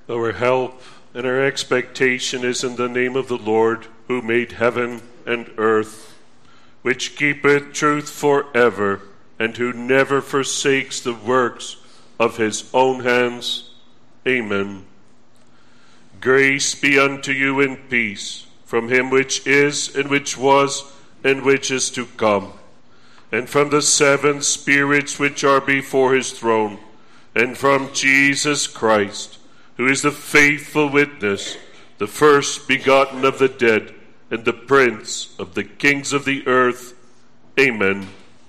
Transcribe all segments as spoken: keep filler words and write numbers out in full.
Our help and our expectation is in the name of the Lord, who made heaven and earth, which keepeth truth forever, and who never forsakes the works of his own hands. Amen. Grace be unto you and peace, from him which is, and which was, and which is to come, and from the seven spirits which are before his throne, and from Jesus Christ, who is the faithful witness, the first begotten of the dead, and the prince of the kings of the earth. Amen.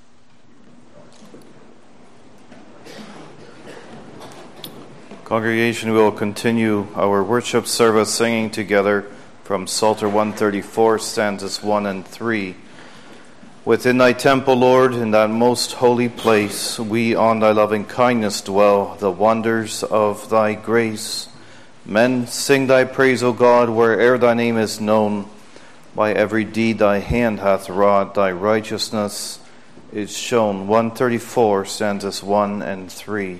Congregation, we will continue our worship service singing together from Psalter one thirty-four, stanzas one and three. Within thy temple, Lord, in that most holy place, we on thy loving kindness dwell, the wonders of thy grace. Men sing thy praise, O God, where'er thy name is known. By every deed thy hand hath wrought, thy righteousness is shown. one thirty-four, stanzas one and three.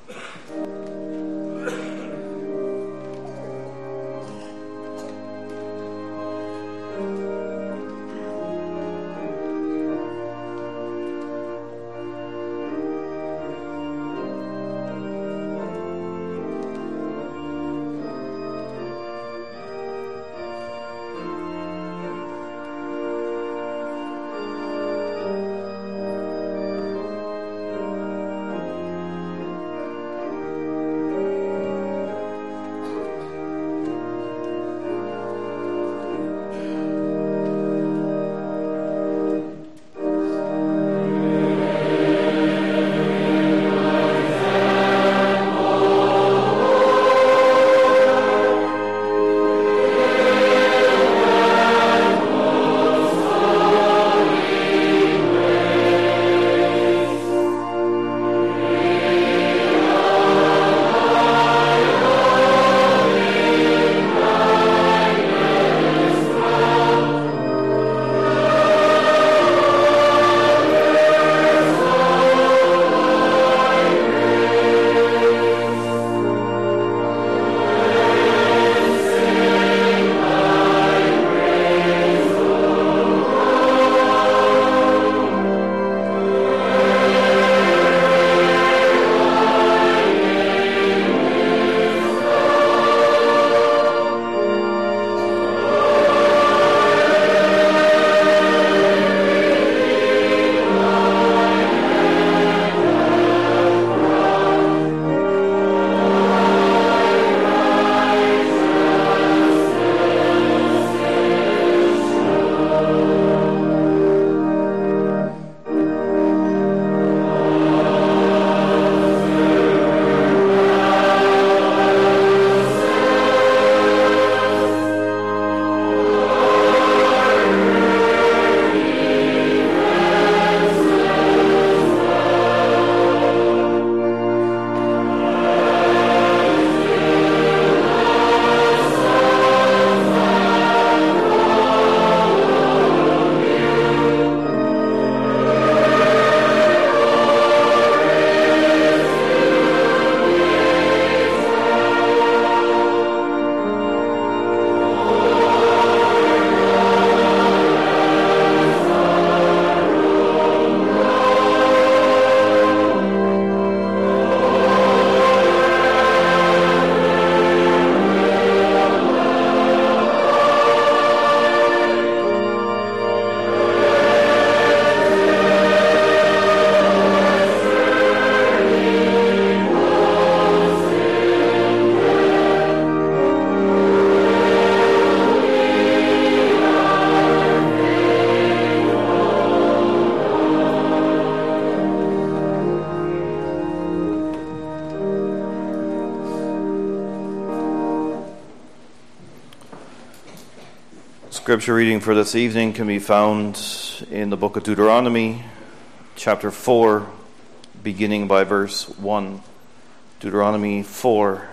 Scripture reading for this evening can be found in the book of Deuteronomy, chapter four, beginning by verse one. Deuteronomy four.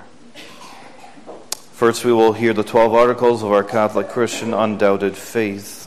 First, we will hear the twelve articles of our Catholic Christian undoubted faith.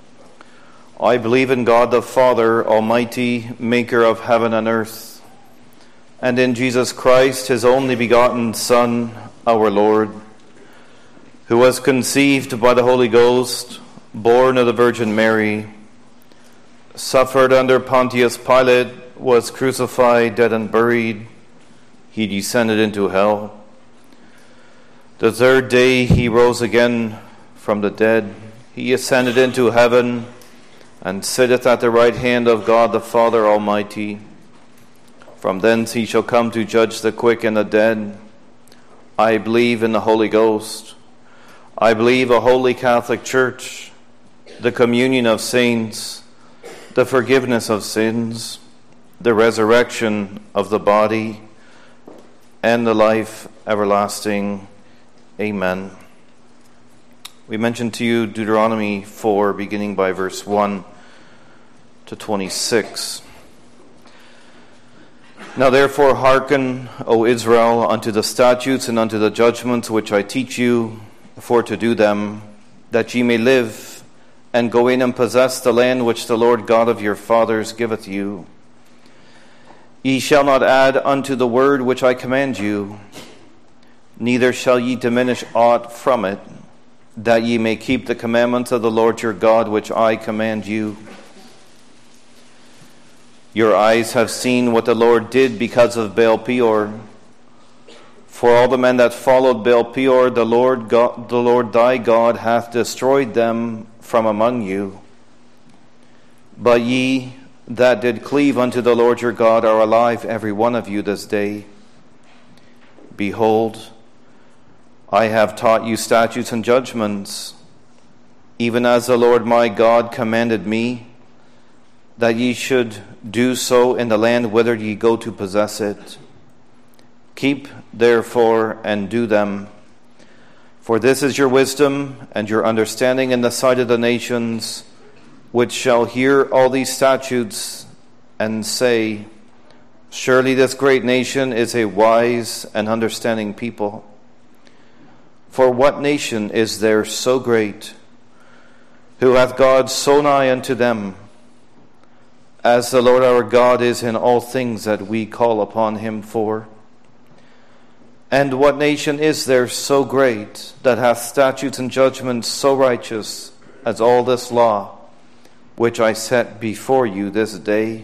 I believe in God the Father, Almighty, maker of heaven and earth, and in Jesus Christ, his only begotten Son, our Lord, who was conceived by the Holy Ghost, born of the Virgin Mary, suffered under Pontius Pilate, was crucified, dead, and buried. He descended into hell. The third day he rose again from the dead. He ascended into heaven and sitteth at the right hand of God the Father Almighty. From thence he shall come to judge the quick and the dead. I believe in the Holy Ghost. I believe a holy Catholic Church, the communion of saints, the forgiveness of sins, the resurrection of the body, and the life everlasting. Amen. We mentioned to you Deuteronomy four, beginning by verse one to twenty-six. Now therefore hearken, O Israel, unto the statutes and unto the judgments which I teach you, for to do them, that ye may live, and go in and possess the land which the Lord God of your fathers giveth you. Ye shall not add unto the word which I command you, neither shall ye diminish aught from it, that ye may keep the commandments of the Lord your God which I command you. Your eyes have seen what the Lord did because of Baal Peor. For all the men that followed Baal Peor, the Lord God, the Lord thy God hath destroyed them from among you. But ye that did cleave unto the Lord your God are alive, every one of you this day. Behold, I have taught you statutes and judgments, even as the Lord my God commanded me, that ye should do so in the land whither ye go to possess it. Keep therefore and do them, for this is your wisdom and your understanding in the sight of the nations, which shall hear all these statutes and say, surely this great nation is a wise and understanding people. For what nation is there so great, who hath God so nigh unto them, as the Lord our God is in all things that we call upon him for? And what nation is there so great, that hath statutes and judgments so righteous as all this law, which I set before you this day?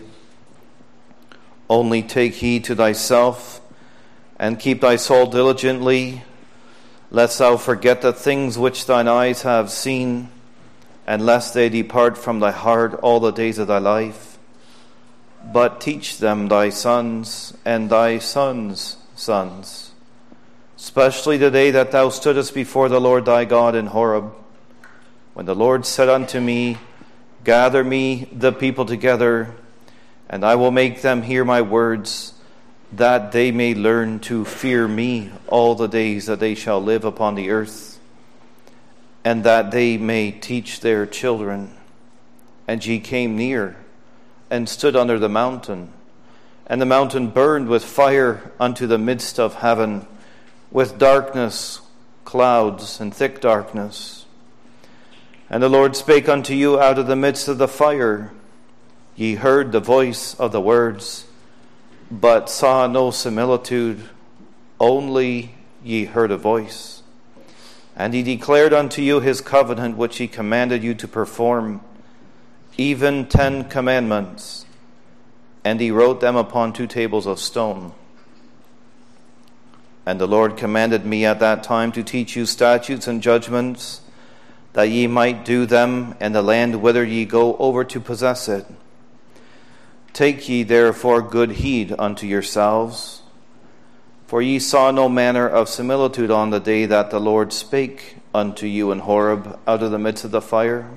Only take heed to thyself, and keep thy soul diligently, lest thou forget the things which thine eyes have seen, and lest they depart from thy heart all the days of thy life. But teach them thy sons and thy sons' sons, especially the day that thou stoodest before the Lord thy God in Horeb, when the Lord said unto me, gather me the people together, and I will make them hear my words, that they may learn to fear me all the days that they shall live upon the earth, and that they may teach their children. And ye came near, and stood under the mountain, and the mountain burned with fire unto the midst of heaven, with darkness, clouds, and thick darkness. And the Lord spake unto you out of the midst of the fire. Ye heard the voice of the words, but saw no similitude, only ye heard a voice. And he declared unto you his covenant, which he commanded you to perform, even ten commandments, and he wrote them upon two tables of stone. And the Lord commanded me at that time to teach you statutes and judgments, that ye might do them in the land whither ye go over to possess it. Take ye therefore good heed unto yourselves, for ye saw no manner of similitude on the day that the Lord spake unto you in Horeb out of the midst of the fire,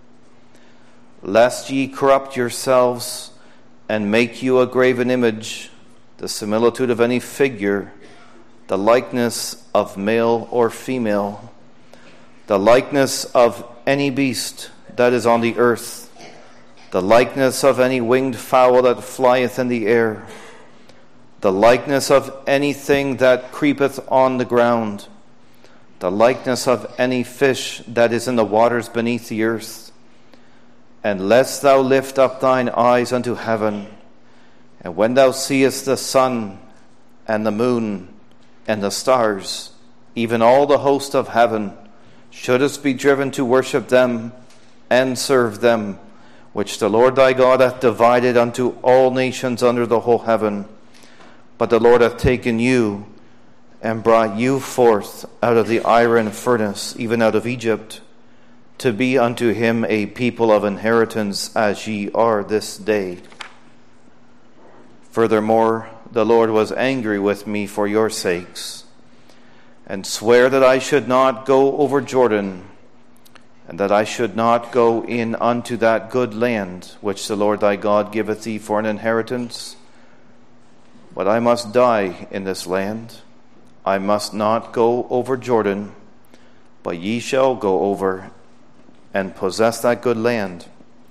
lest ye corrupt yourselves and make you a graven image, the similitude of any figure, the likeness of male or female, the likeness of any beast that is on the earth, the likeness of any winged fowl that flieth in the air, the likeness of anything that creepeth on the ground, the likeness of any fish that is in the waters beneath the earth. And lest thou lift up thine eyes unto heaven, and when thou seest the sun and the moon and the stars, even all the host of heaven, shouldest be driven to worship them and serve them, which the Lord thy God hath divided unto all nations under the whole heaven. But the Lord hath taken you and brought you forth out of the iron furnace, even out of Egypt, to be unto him a people of inheritance, as ye are this day. Furthermore, the Lord was angry with me for your sakes, and sware that I should not go over Jordan, and that I should not go in unto that good land which the Lord thy God giveth thee for an inheritance. But I must die in this land. I must not go over Jordan, but ye shall go over and possess that good land.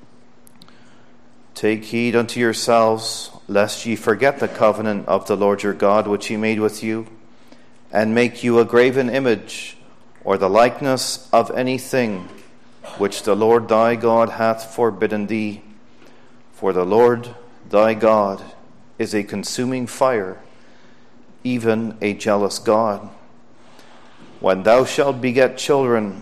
Take heed unto yourselves, lest ye forget the covenant of the Lord your God, which he made with you, and make you a graven image, or the likeness of anything which the Lord thy God hath forbidden thee. For the Lord thy God is a consuming fire, even a jealous God. When thou shalt beget children,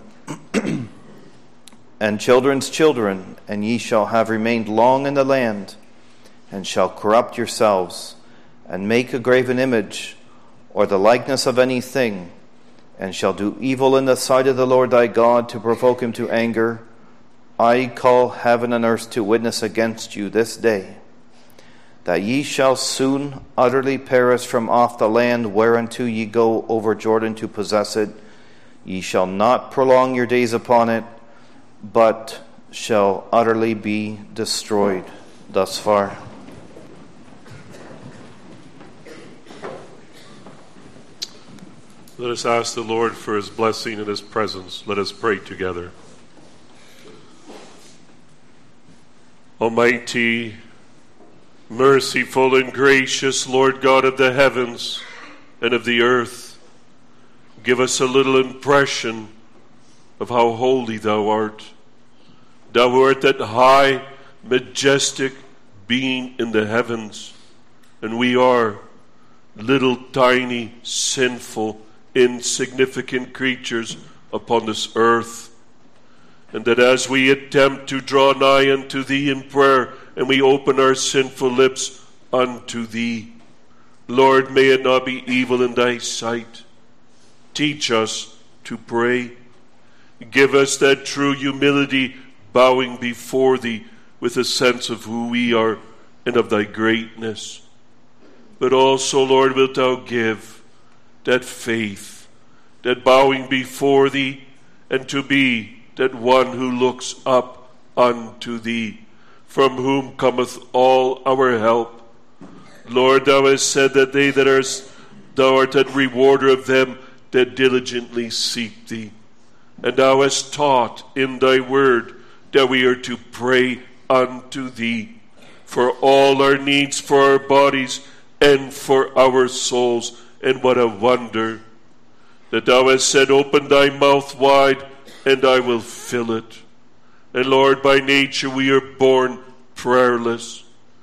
and children's children, and ye shall have remained long in the land, and shall corrupt yourselves, and make a graven image, or the likeness of anything, and shall do evil in the sight of the Lord thy God, to provoke him to anger, I call heaven and earth to witness against you this day, that ye shall soon utterly perish from off the land whereunto ye go over Jordan to possess it. Ye shall not prolong your days upon it, but shall utterly be destroyed. Thus far. Let us ask the Lord for his blessing and his presence. Let us pray together. Almighty, merciful and gracious Lord God of the heavens and of the earth, give us a little impression of how holy thou art. Thou art that high, majestic being in the heavens, and we are little, tiny, sinful, insignificant creatures upon this earth. And that as we attempt to draw nigh unto thee in prayer, and we open our sinful lips unto thee, Lord, may it not be evil in thy sight. Teach us to pray. Give us that true humility, bowing before thee with a sense of who we are and of thy greatness. But also, Lord, wilt thou give that faith, that bowing before thee, and to be that one who looks up unto thee, from whom cometh all our help. Lord, thou hast said that they that are, thou art that rewarder of them that diligently seek thee. And thou hast taught in thy word that we are to pray unto thee for all our needs, for our bodies and for our souls. And what a wonder that thou hast said, open thy mouth wide and I will fill it. And Lord, by nature we are born prayerless.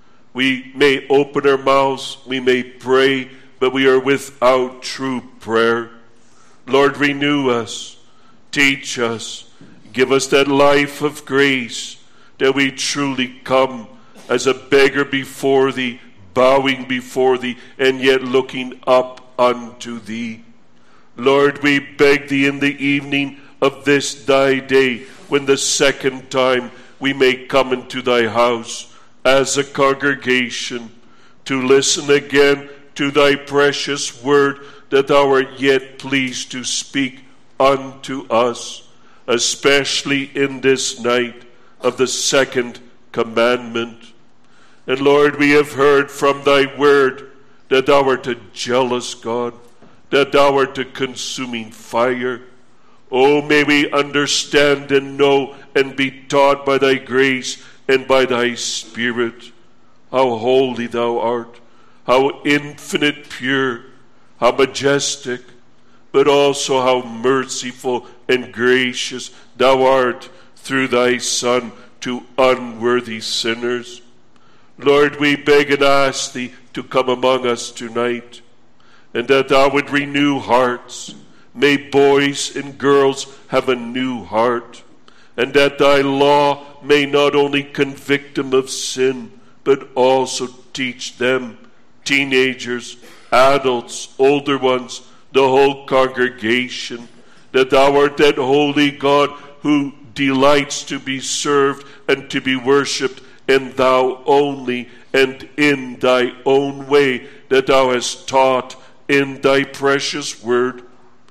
We may open our mouths, we may pray, but we are without true prayer. Lord, renew us, teach us, give us that life of grace, that we truly come as a beggar before thee, bowing before thee, and yet looking up unto thee. Lord, we beg thee in the evening of this thy day, when the second time we may come into thy house as a congregation, to listen again to thy precious word, that thou art yet pleased to speak unto us, especially in this night of the second commandment. And Lord, we have heard from thy word that thou art a jealous God, that thou art a consuming fire. Oh, may we understand and know and be taught by thy grace and by thy Spirit how holy thou art, how infinite pure, how majestic, but also how merciful and gracious thou art through thy Son to unworthy sinners. Lord, we beg and ask thee to come among us tonight, and that thou would renew hearts, may boys and girls have a new heart, and that thy law may not only convict them of sin, but also teach them, teenagers, adults, older ones, the whole congregation, that thou art that holy God who delights to be served and to be worshipped, and thou only, and in thy own way, that thou hast taught in thy precious word.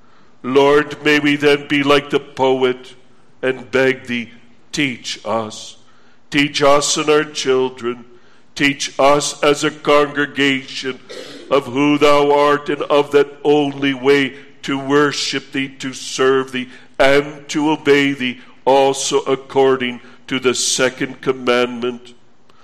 Lord, may we then be like the poet and beg thee, teach us. Teach us and our children. Teach us as a congregation of who thou art, and of that only way to worship thee, to serve thee, and to obey thee, also according to the second commandment.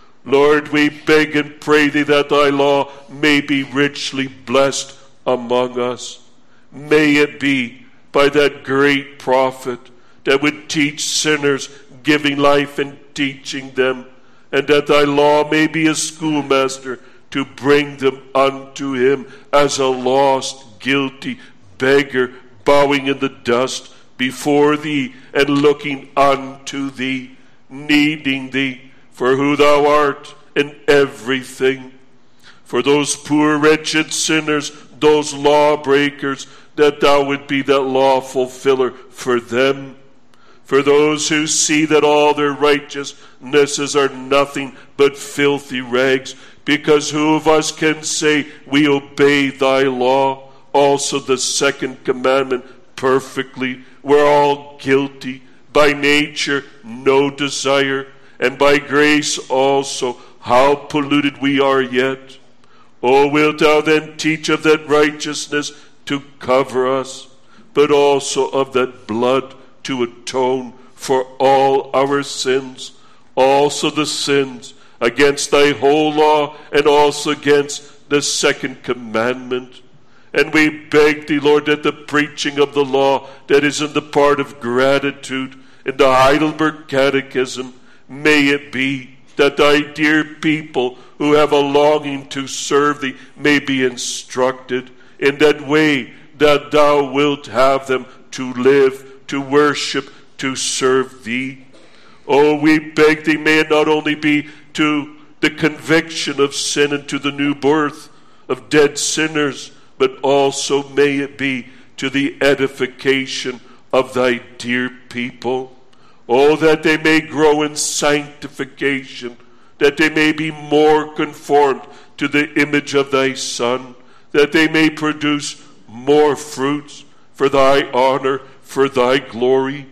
Lord, we beg and pray thee that thy law may be richly blessed among us. May it be by that great prophet that would teach sinners, giving life and teaching them, and that thy law may be a schoolmaster to bring them unto him as a lost, guilty beggar, bowing in the dust before thee and looking unto thee, needing thee for who thou art in everything. For those poor wretched sinners, those lawbreakers, that thou would be that law fulfiller for them. For those who see that all their righteousnesses are nothing but filthy rags, because who of us can say we obey thy law, also the second commandment, perfectly? We're all guilty, by nature no desire, and by grace also how polluted we are yet. O wilt thou then teach of that righteousness to cover us, but also of that blood to atone for all our sins, also the sins against thy whole law, and also against the second commandment. And we beg thee, Lord, that the preaching of the law that is in the part of gratitude in the Heidelberg Catechism, may it be that thy dear people who have a longing to serve thee may be instructed in that way that thou wilt have them to live, to worship, to serve thee. Oh, we beg thee, may it not only be to the conviction of sin and to the new birth of dead sinners, but also may it be to the edification of thy dear people. Oh, that they may grow in sanctification, that they may be more conformed to the image of thy Son, that they may produce more fruits for thy honor, for thy glory.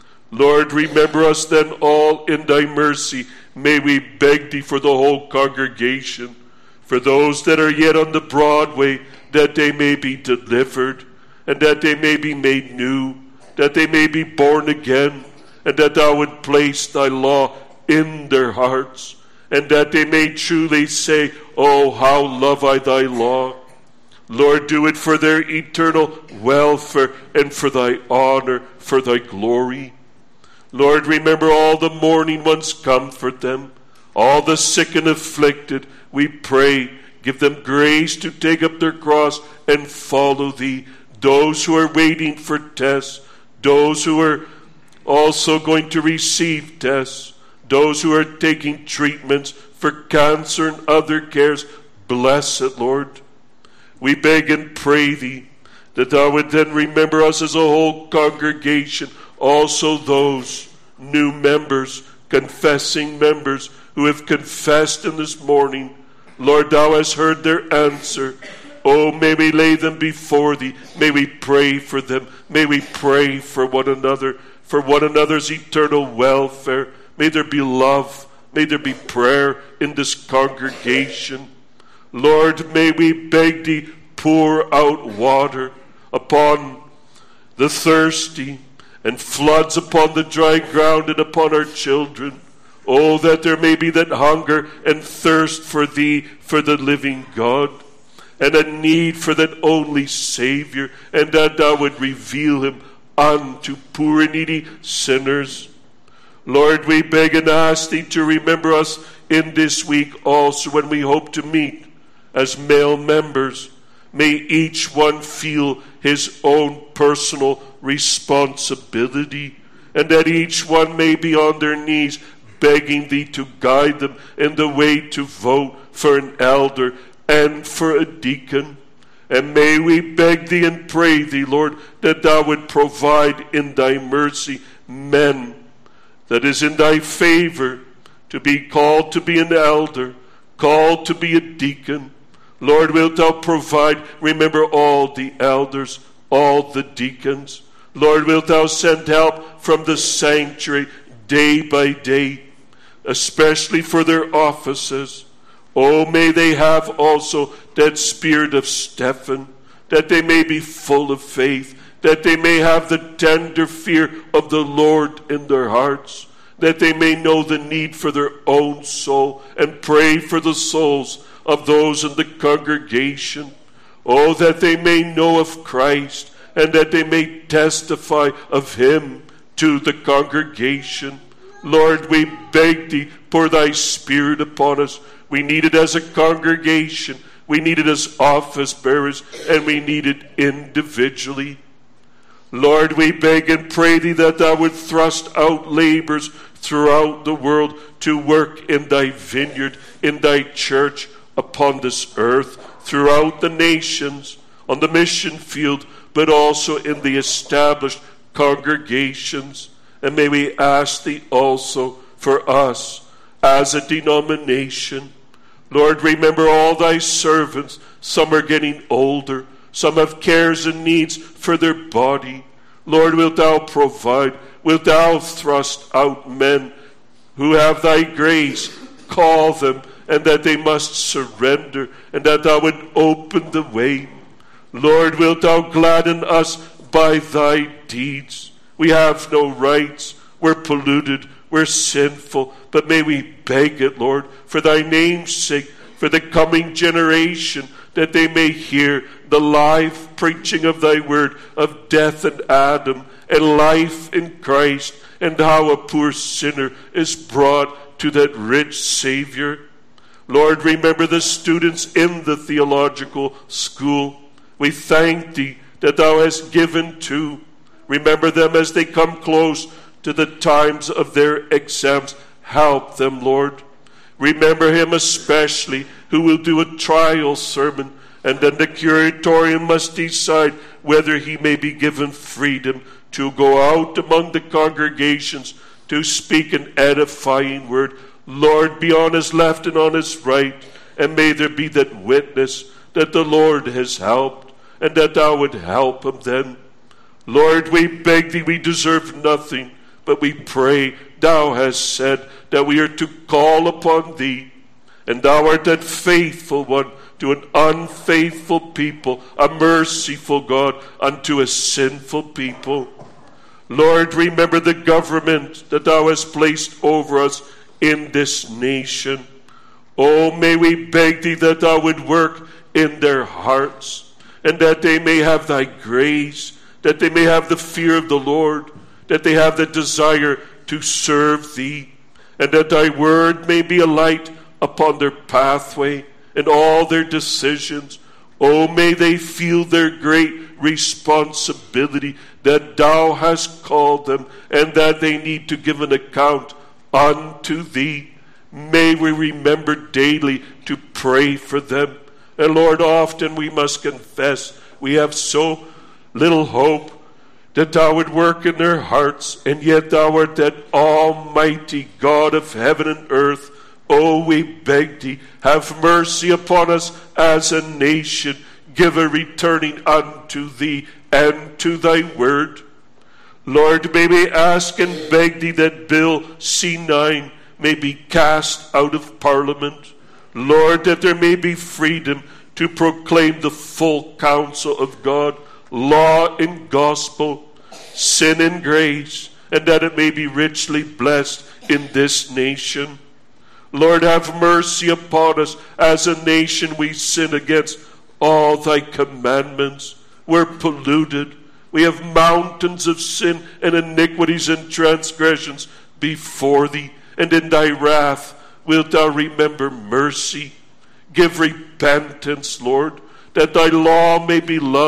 Lord, remember us then all in thy mercy. May we beg thee for the whole congregation, for those that are yet on the broad way, that they may be delivered, and that they may be made new, that they may be born again, and that thou would place thy law in their hearts, and that they may truly say, oh, how love I thy law. Lord, do it for their eternal welfare and for thy honor, for thy glory. Lord, remember all the mourning ones, comfort them. All the sick and afflicted, we pray, give them grace to take up their cross and follow thee. Those who are waiting for tests, those who are also going to receive tests, those who are taking treatments for cancer and other cares, bless it, Lord. We beg and pray thee that thou would then remember us as a whole congregation, also those new members, confessing members who have confessed in this morning. Lord, thou hast heard their answer. Oh, may we lay them before thee. May we pray for them. May we pray for one another, for one another's eternal welfare. May there be love. May there be prayer in this congregation. Lord, may we beg thee, pour out water upon the thirsty, and floods upon the dry ground and upon our children. Oh, that there may be that hunger and thirst for thee, for the living God, and a need for that only Savior, and that thou would reveal him unto poor and needy sinners. Lord, we beg and ask thee to remember us in this week also when we hope to meet as male members. May each one feel his own personal responsibility, and that each one may be on their knees begging thee to guide them in the way to vote for an elder and for a deacon. And may we beg thee and pray thee, Lord, that thou would provide in thy mercy men that is in thy favor to be called to be an elder, called to be a deacon. Lord, wilt thou provide, remember all the elders, all the deacons. Lord, wilt thou send help from the sanctuary day by day, especially for their offices. Oh, may they have also that spirit of Stephen, that they may be full of faith, that they may have the tender fear of the Lord in their hearts, that they may know the need for their own soul and pray for the souls of those in the congregation. Oh, that they may know of Christ and that they may testify of him to the congregation. Lord, we beg thee, pour thy Spirit upon us. We need it as a congregation. We need it as office bearers, and we need it individually. Lord, we beg and pray thee that thou would thrust out laborers throughout the world to work in thy vineyard, in thy church, upon this earth, throughout the nations, on the mission field, but also in the established congregations. And may we ask thee also for us as a denomination. Lord, remember all thy servants. Some are getting older. Some have cares and needs for their body. Lord, wilt thou provide? Wilt thou thrust out men who have thy grace? Call them, and that they must surrender, and that thou would open the way. Lord, wilt thou gladden us by thy deeds? We have no rights. We're polluted. We're sinful. But may we beg it, Lord, for thy name's sake, for the coming generation, that they may hear the live preaching of thy word, of death in Adam and life in Christ, and how a poor sinner is brought to that rich Savior. Lord, remember the students in the theological school. We thank thee that thou hast given to. Remember them as they come close to the times of their exams. Help them, Lord. Remember him especially who will do a trial sermon, and then the curatorian must decide whether he may be given freedom to go out among the congregations to speak an edifying word. Lord, be on his left and on his right, and may there be that witness that the Lord has helped, and that thou would help him then. Lord, we beg thee, we deserve nothing, but we pray. Thou hast said that we are to call upon thee, and thou art that faithful one to an unfaithful people, a merciful God unto a sinful people. Lord, remember the government that thou hast placed over us in this nation. Oh, may we beg thee that thou would work in their hearts, and that they may have thy grace, that they may have the fear of the Lord, that they have the desire to serve thee, and that thy word may be a light upon their pathway and all their decisions. Oh, may they feel their great responsibility that thou hast called them, and that they need to give an account unto thee. May we remember daily to pray for them. And Lord, often we must confess we have so little hope that thou would work in their hearts, and yet thou art that almighty God of heaven and earth. Oh, we beg thee, have mercy upon us as a nation. Give a returning unto thee and to thy word. Lord, may we ask and beg thee that Bill C nine may be cast out of Parliament. Lord, that there may be freedom to proclaim the full counsel of God, law and gospel, sin and grace, and that it may be richly blessed in this nation. Lord, have mercy upon us. As a nation we sin against all thy commandments. We're polluted. We have mountains of sin and iniquities and transgressions before thee, and in thy wrath wilt thou remember mercy. Give repentance, Lord, that thy law may be loved,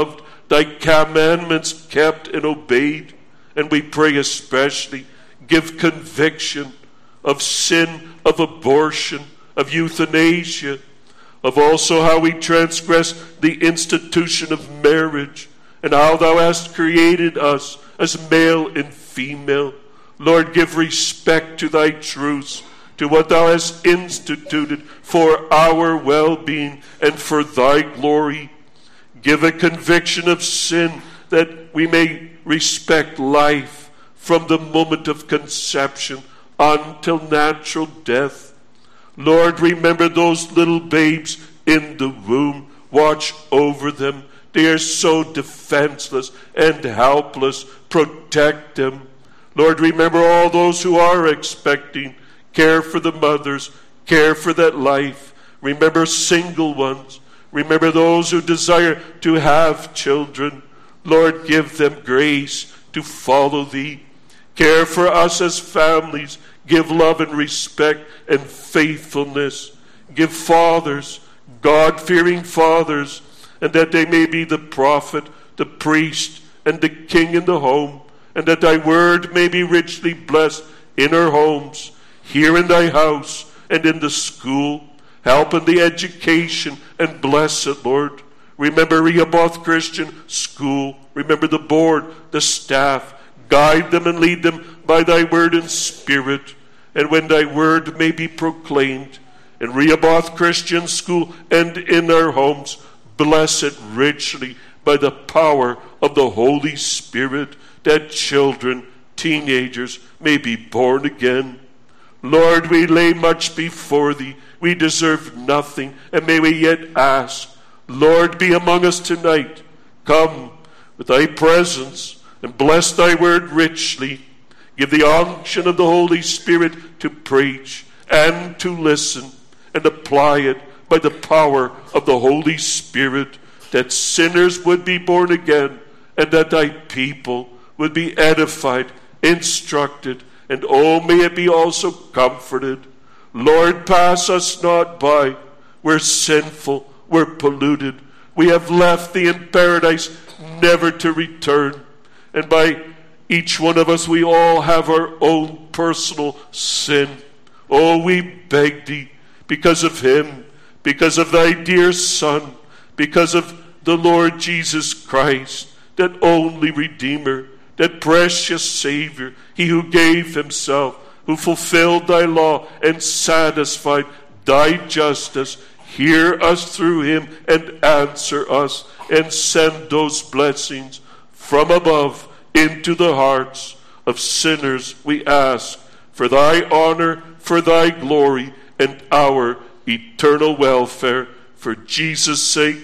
thy commandments kept and obeyed. And we pray especially, give conviction of sin, of abortion, of euthanasia, of also how we transgress the institution of marriage, and how thou hast created us as male and female. Lord, give respect to thy truths, to what thou hast instituted for our well-being and for thy glory. Give a conviction of sin, that we may respect life from the moment of conception until natural death. Lord, remember those little babes in the womb. Watch over them. They are so defenseless and helpless. Protect them. Lord, remember all those who are expecting. Care for the mothers. Care for that life. Remember single ones. Remember those who desire to have children. Lord, give them grace to follow thee. Care for us as families. Give love and respect and faithfulness. Give fathers, God-fearing fathers, and that they may be the prophet, the priest, and the king in the home, and that thy word may be richly blessed in our homes, here in thy house, and in the school. Help in the education, and bless it, Lord. Remember Rehoboth Christian School. Remember the board, the staff. Guide them and lead them by thy word and spirit. And when thy word may be proclaimed in Rehoboth Christian School and in our homes, bless it richly by the power of the Holy Spirit, that children, teenagers may be born again. Lord, we lay much before thee. We deserve nothing, and may we yet ask, Lord, be among us tonight. Come with thy presence and bless thy word richly. Give the unction of the Holy Spirit to preach and to listen, and apply it by the power of the Holy Spirit, that sinners would be born again, and that thy people would be edified, instructed, and oh, may it be also comforted. Lord, pass us not by. We're sinful. We're polluted. We have left thee in paradise, never to return. And by each one of us, we all have our own personal sin. Oh, we beg thee, because of him, because of thy dear Son, because of the Lord Jesus Christ, that only Redeemer, that precious Savior, he who gave himself, who fulfilled thy law and satisfied thy justice, hear us through him and answer us, and send those blessings from above into the hearts of sinners, we ask, for thy honor, for thy glory, and our eternal welfare. For Jesus' sake,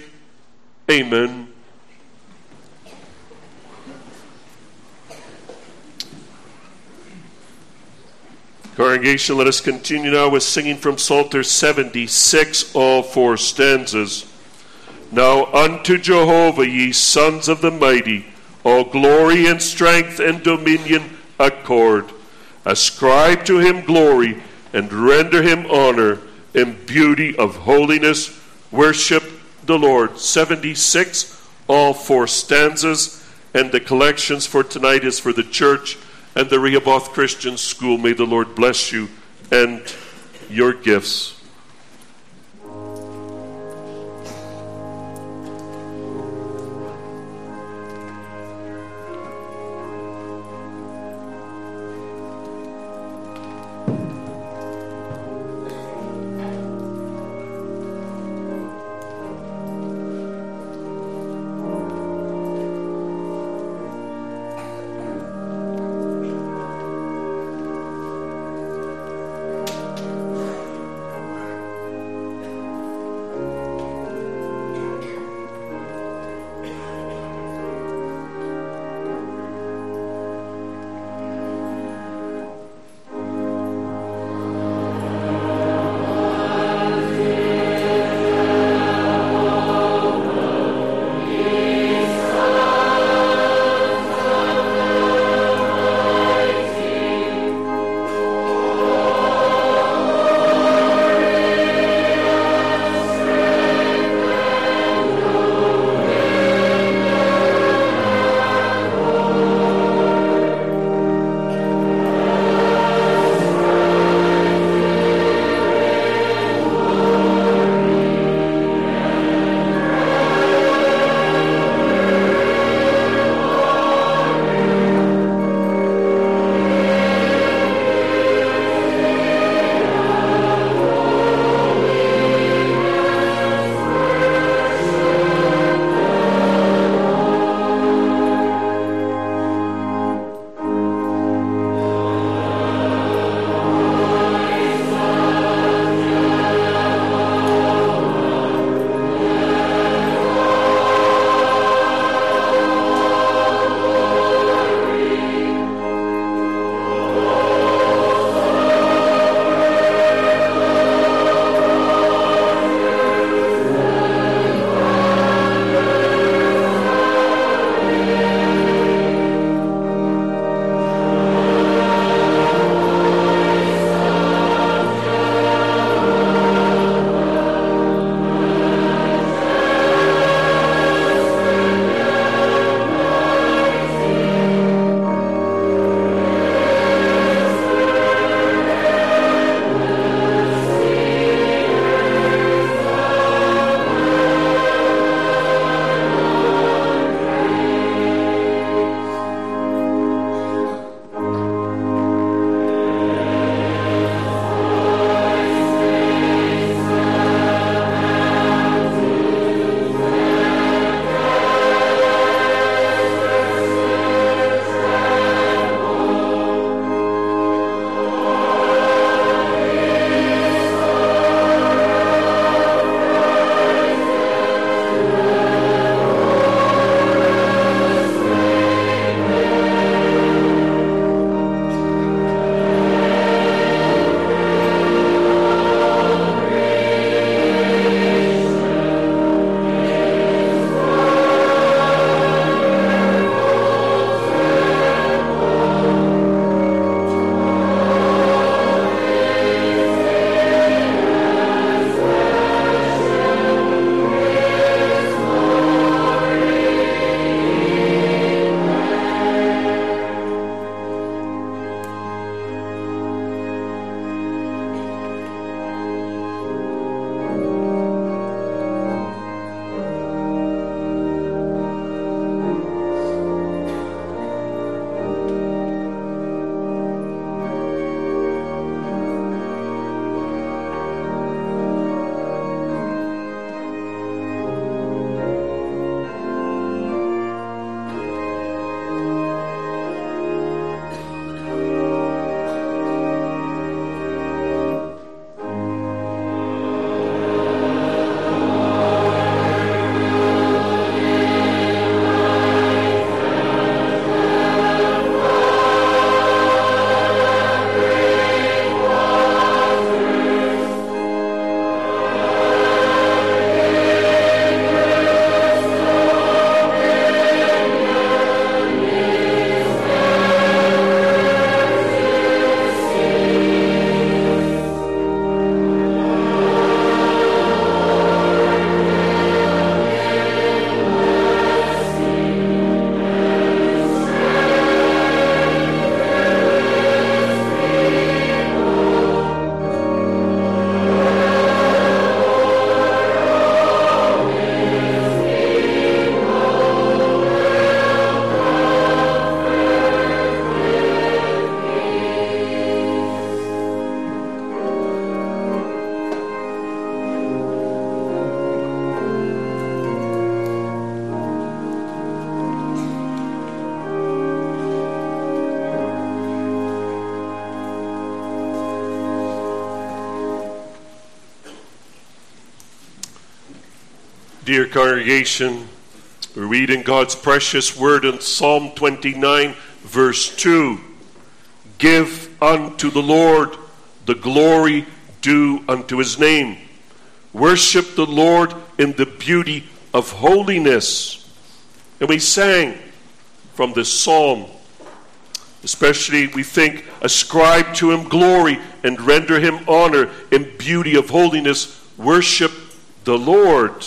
amen. Congregation, let us continue now with singing from Psalter seventy-six, all four stanzas. Now unto Jehovah, ye sons of the mighty, all glory and strength and dominion accord. Ascribe to him glory and render him honor in beauty of holiness. Worship the Lord. seventy-six, all four stanzas, and the collections for tonight is for the church and the Rehoboth Christian School. May the Lord bless you and your gifts. Dear congregation, we read in God's precious word in Psalm twenty-nine, verse two, "Give unto the Lord the glory due unto his name. Worship the Lord in the beauty of holiness." And we sang from this psalm, especially we think, ascribe to him glory and render him honor in beauty of holiness. Worship the Lord.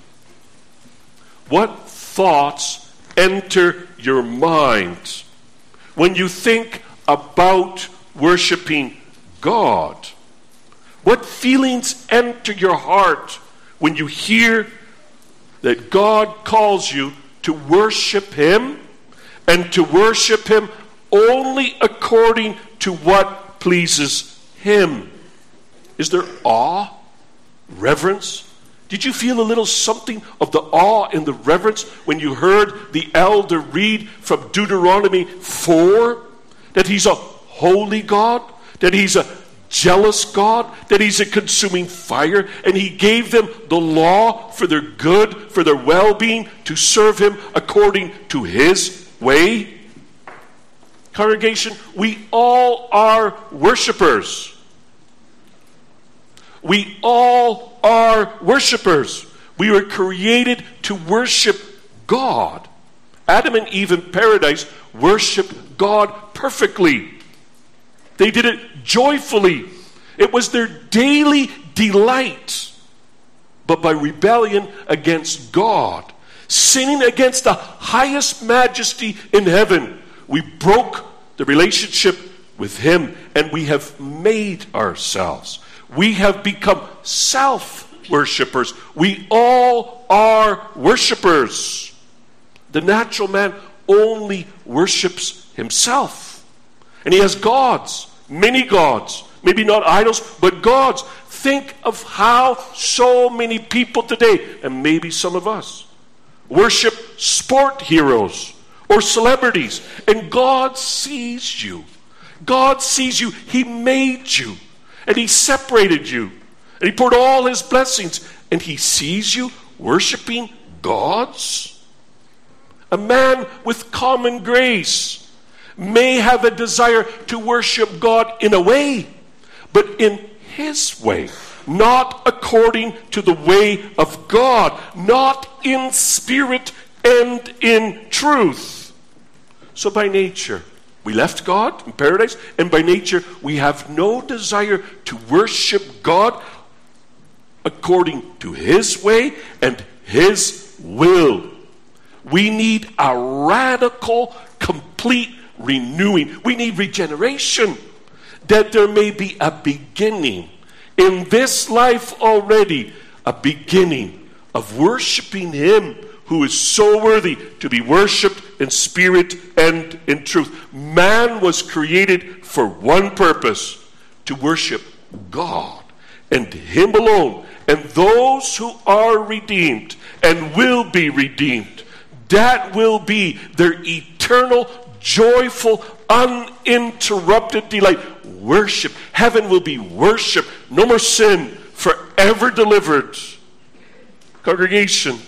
What thoughts enter your mind when you think about worshiping God? What feelings enter your heart when you hear that God calls you to worship him, and to worship him only according to what pleases him? Is there awe? Reverence? Did you feel a little something of the awe and the reverence when you heard the elder read from Deuteronomy four that he's a holy God, that he's a jealous God, that he's a consuming fire, and he gave them the law for their good, for their well-being, to serve him according to his way? Congregation, we all are worshipers. We all are worshipers. We were created to worship God. Adam and Eve in paradise worshiped God perfectly. They did it joyfully. It was their daily delight. But by rebellion against God, sinning against the highest majesty in heaven, we broke the relationship with him, and we have made ourselves. We have become self-worshippers. We all are worshipers. The natural man only worships himself. And he has gods, many gods, maybe not idols, but gods. Think of how so many people today, and maybe some of us, worship sport heroes or celebrities. And God sees you. God sees you. He made you. And he separated you. And he poured all his blessings. And he sees you worshiping gods. A man with common grace may have a desire to worship God in a way, but in his way, not according to the way of God, not in spirit and in truth. So by nature, we left God in paradise, and by nature, we have no desire to worship God according to his way and his will. We need a radical, complete renewing. We need regeneration, that there may be a beginning in this life already, a beginning of worshiping him who is so worthy to be worshipped in spirit and in truth. Man was created for one purpose, to worship God and him alone. And those who are redeemed and will be redeemed, that will be their eternal, joyful, uninterrupted delight. Worship. Heaven will be worship. No more sin. Forever delivered. Congregation,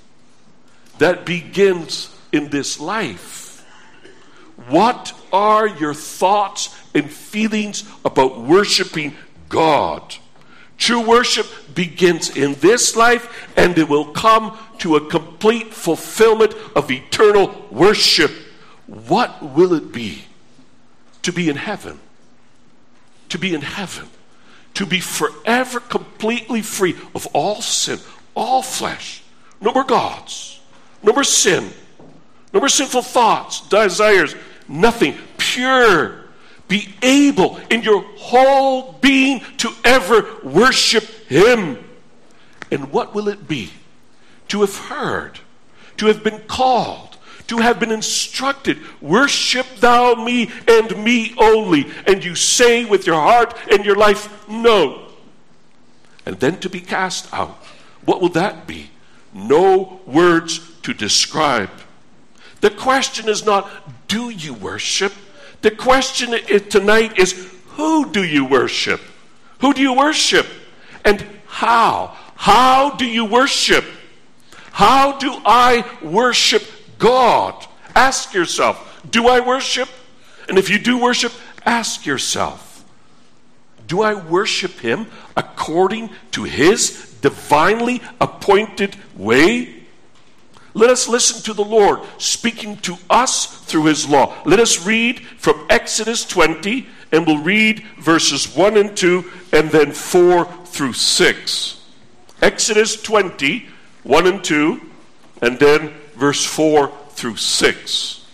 that begins in this life. What are your thoughts and feelings about worshiping God? True worship begins in this life, and it will come to a complete fulfillment of eternal worship. What will it be to be in heaven? To be in heaven. To be forever completely free of all sin, all flesh. No more gods. No more sin. No more sinful thoughts, desires. Nothing. Pure. Be able in your whole being to ever worship him. And what will it be? To have heard, to have been called, to have been instructed, worship thou me and me only. And you say with your heart and your life, no. And then to be cast out. What will that be? No words to describe. The question is not, do you worship? The question tonight is, who do you worship? Who do you worship? And how? How do you worship? How do I worship God? Ask yourself, do I worship? And if you do worship, ask yourself, do I worship him according to his divinely appointed way? Let us listen to the Lord speaking to us through his law. Let us read from Exodus twenty, and we'll read verses one and two, and then four through six. Exodus twenty, one and two, and then verse four through six.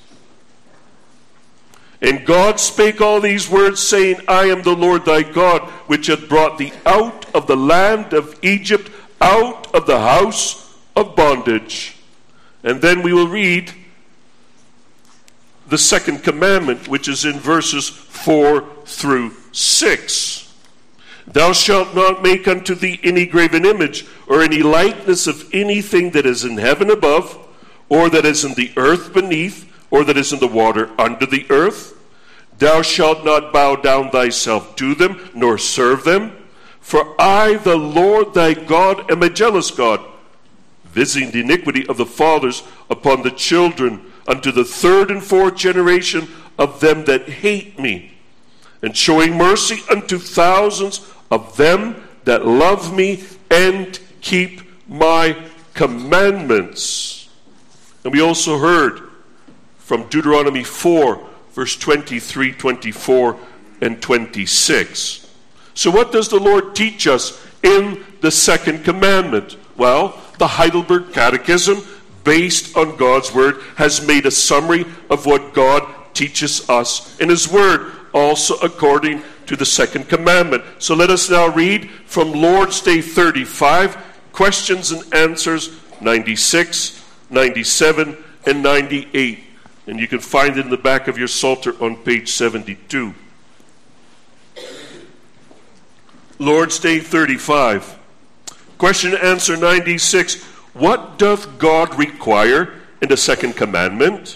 And God spake all these words, saying, I am the Lord thy God, which hath brought thee out of the land of Egypt, out of the house of bondage. And then we will read the second commandment, which is in verses four through six. Thou shalt not make unto thee any graven image, or any likeness of anything that is in heaven above, or that is in the earth beneath, or that is in the water under the earth. Thou shalt not bow down thyself to them, nor serve them. For I, the Lord thy God, am a jealous God, visiting the iniquity of the fathers upon the children, unto the third and fourth generation of them that hate me, and showing mercy unto thousands of them that love me and keep my commandments. And we also heard from Deuteronomy four, verse twenty-three, twenty-four, and twenty-six. So what does the Lord teach us in the second commandment? Well, the Heidelberg Catechism, based on God's Word, has made a summary of what God teaches us in his Word, also according to the second commandment. So let us now read from Lord's Day thirty-five, questions and answers ninety-six, ninety-seven, and ninety-eight. And you can find it in the back of your Psalter on page seventy-two. Lord's Day thirty-five. Question and answer ninety-six. What doth God require in the second commandment?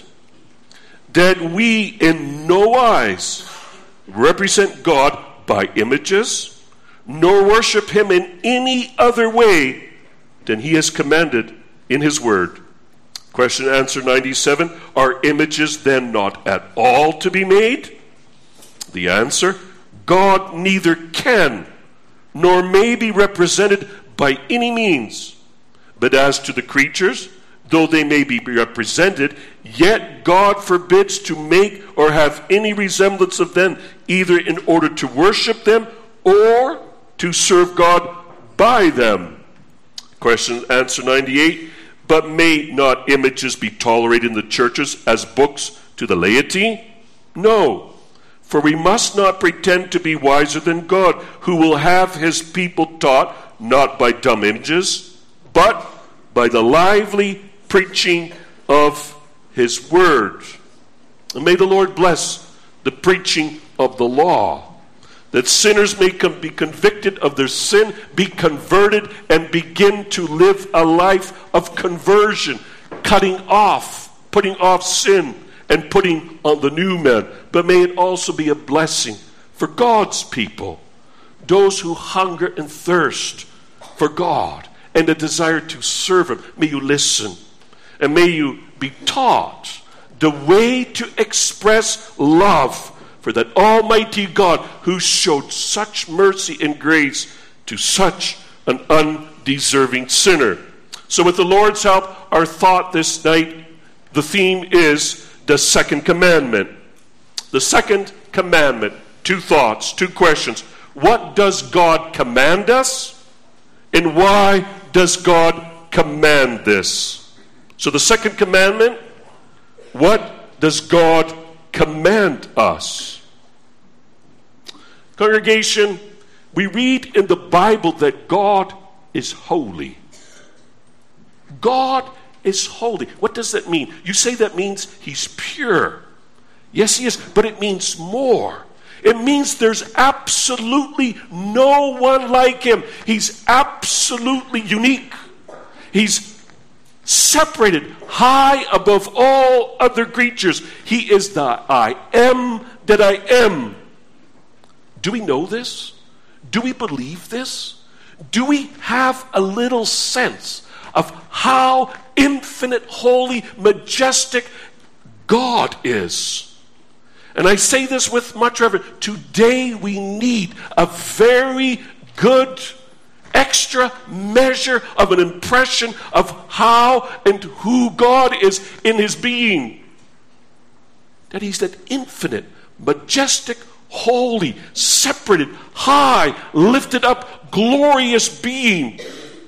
That we in no wise represent God by images, nor worship him in any other way than he has commanded in his word. Question and answer ninety-seven. Are images then not at all to be made? The answer, God neither can nor may be represented by any means. But as to the creatures, though they may be represented, yet God forbids to make or have any resemblance of them, either in order to worship them or to serve God by them. Question and answer ninety-eight. But may not images be tolerated in the churches as books to the laity? No. For we must not pretend to be wiser than God, who will have his people taught not by dumb images, but by the lively preaching of his word. And may the Lord bless the preaching of the law, that sinners may com- be convicted of their sin, be converted, and begin to live a life of conversion, cutting off, putting off sin, and putting on the new man. But may it also be a blessing for God's people, those who hunger and thirst for God and a desire to serve him. May you listen, and may you be taught the way to express love for that almighty God who showed such mercy and grace to such an undeserving sinner. So with the Lord's help, our thought this night, the theme is the second commandment. The second commandment, two thoughts, two questions. What does God command us? And why does God command this? So the second commandment, what does God command us? Congregation, we read in the Bible that God is holy. God is holy. What does that mean? You say that means he's pure. Yes, he is, but it means more. It means there's absolutely no one like him. He's absolutely unique. He's separated high above all other creatures. He is the I am that I am. Do we know this? Do we believe this? Do we have a little sense of how infinite, holy, majestic God is. And I say this with much reverence. Today we need a very good extra measure of an impression of how and who God is in his being. That he's that infinite, majestic, holy, separated, high, lifted up, glorious being.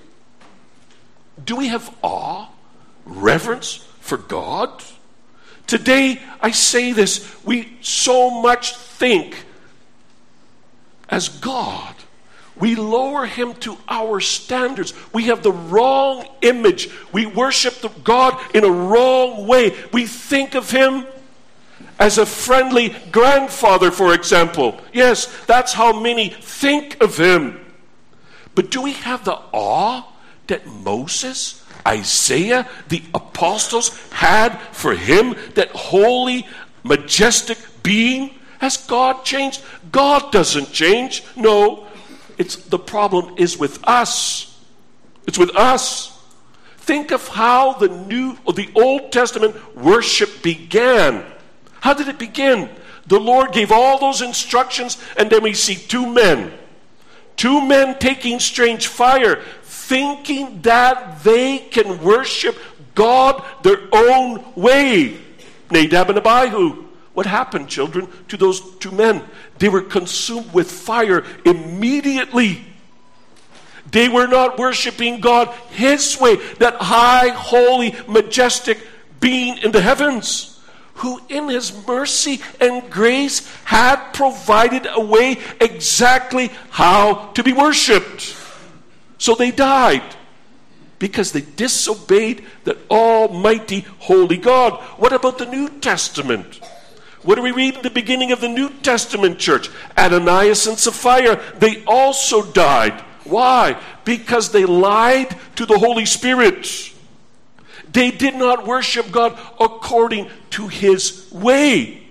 Do we have awe, reverence for God? Today, I say this, we so much think as God. We lower him to our standards. We have the wrong image. We worship the God in a wrong way. We think of him as a friendly grandfather, for example. Yes, that's how many think of him. But do we have the awe that Moses, Isaiah, the apostles had for him, that holy, majestic being? Has God changed? God doesn't change. No. It's the problem is with us. It's with us. Think of how the new or the Old Testament worship began. How did it begin? The Lord gave all those instructions, and then we see two men. Two men taking strange fire, thinking that they can worship God their own way. Nadab and Abihu. What happened, children, to those two men? They were consumed with fire immediately. They were not worshiping God his way, that high, holy, majestic being in the heavens, who in his mercy and grace had provided a way exactly how to be worshipped. So they died because they disobeyed the almighty, holy God. What about the New Testament? What do we read in the beginning of the New Testament church? Ananias and Sapphira, they also died. Why? Because they lied to the Holy Spirit. They did not worship God according to his way.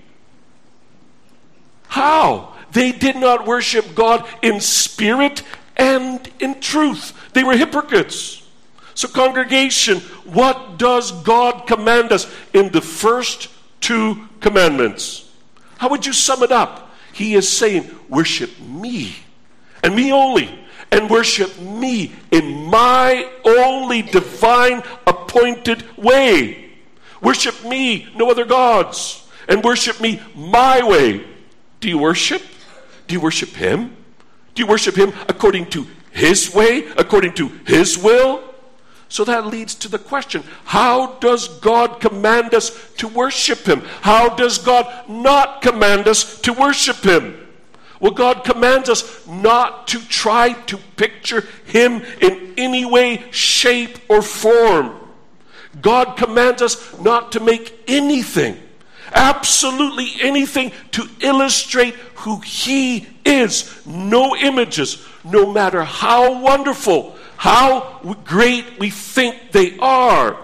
How? They did not worship God in spirit and in truth. They were hypocrites. So congregation, what does God command us in the first two commandments? How would you sum it up? He is saying, worship me and me only, and worship me in my only divine appointed way. Worship me, no other gods, and worship me my way. Do you worship? Do you worship him? Do you worship him according to his way, according to his will? So that leads to the question, how does God command us to worship him? How does God not command us to worship him? Well, God commands us not to try to picture him in any way, shape, or form. God commands us not to make anything, absolutely anything, to illustrate who he is. No images, no matter how wonderful, how great we think they are.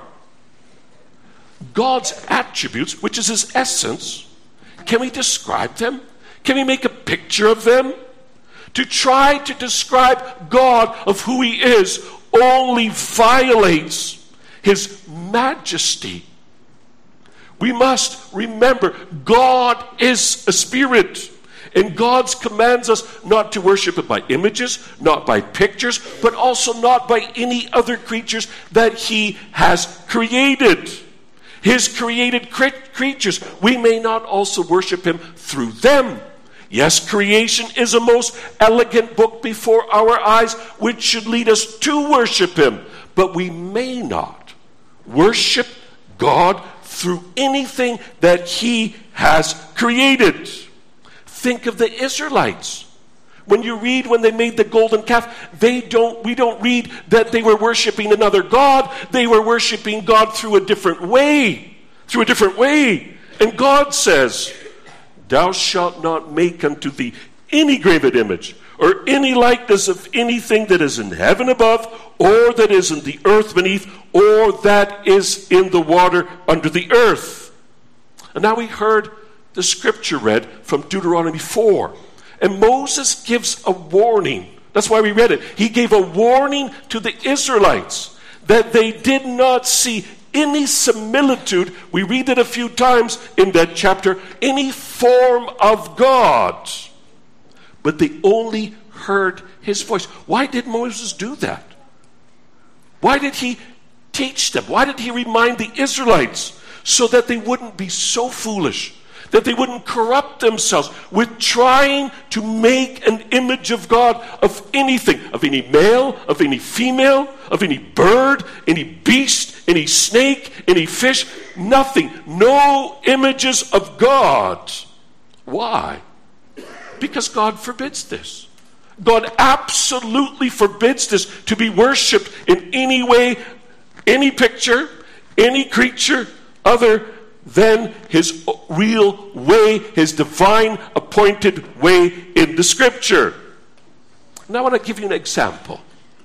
God's attributes, which is his essence, can we describe them? Can we make a picture of them? To try to describe God of who he is only violates his majesty. We must remember God is a spirit. And God commands us not to worship it by images, not by pictures, but also not by any other creatures that he has created. His created cre- creatures, we may not also worship him through them. Yes, creation is a most elegant book before our eyes, which should lead us to worship him. But we may not worship God through anything that he has created. Think of the Israelites. When you read when they made the golden calf, they don't, we don't read that they were worshiping another God. They were worshiping God through a different way. Through a different way. And God says, thou shalt not make unto thee any graven image, or any likeness of anything that is in heaven above, or that is in the earth beneath, or that is in the water under the earth. And now we heard the scripture read from Deuteronomy four. And Moses gives a warning. That's why we read it. He gave a warning to the Israelites that they did not see any similitude, we read it a few times in that chapter, any form of God. But they only heard his voice. Why did Moses do that? Why did he teach them? Why did he remind the Israelites? So that they wouldn't be so foolish, that they wouldn't corrupt themselves with trying to make an image of God of anything, of any male, of any female, of any bird, any beast, any snake, any fish, nothing. No images of God. Why? Because God forbids this. God absolutely forbids this, to be worshipped in any way, any picture, any creature, other than his real way, his divine appointed way in the scripture. Now I want to give you an example.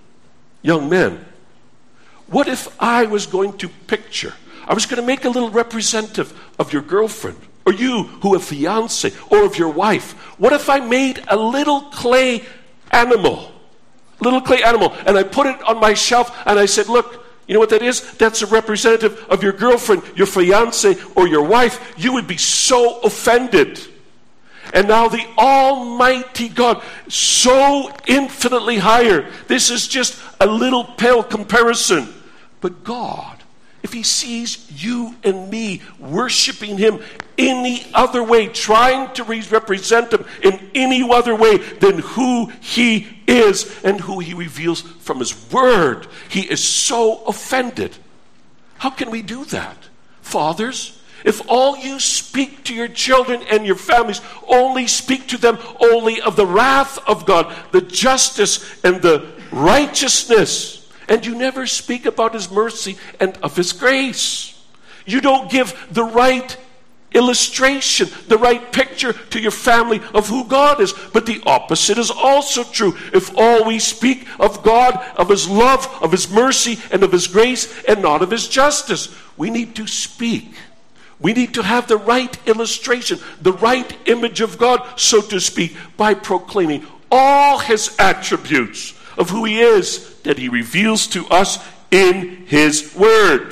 Young men, what if I was going to picture, I was going to make a little representative of your girlfriend, or you who have fiance, or of your wife. What if I made a little clay animal, little clay animal, and I put it on my shelf, and I said, look, you know what that is? That's a representative of your girlfriend, your fiance, or your wife. You would be so offended. And now the Almighty God, so infinitely higher. This is just a little pale comparison. But God, if he sees you and me worshiping him any other way, trying to re- represent him in any other way than who he is and who he reveals from his word, he is so offended. How can we do that? Fathers, if all you speak to your children and your families only speak to them only of the wrath of God, the justice and the righteousness, and you never speak about his mercy and of his grace, you don't give the right illustration, the right picture to your family of who God is. But the opposite is also true. If all we speak of God, of his love, of his mercy, and of his grace, and not of his justice, we need to speak. We need to have the right illustration, the right image of God, so to speak, by proclaiming all his attributes of who he is that he reveals to us in his word.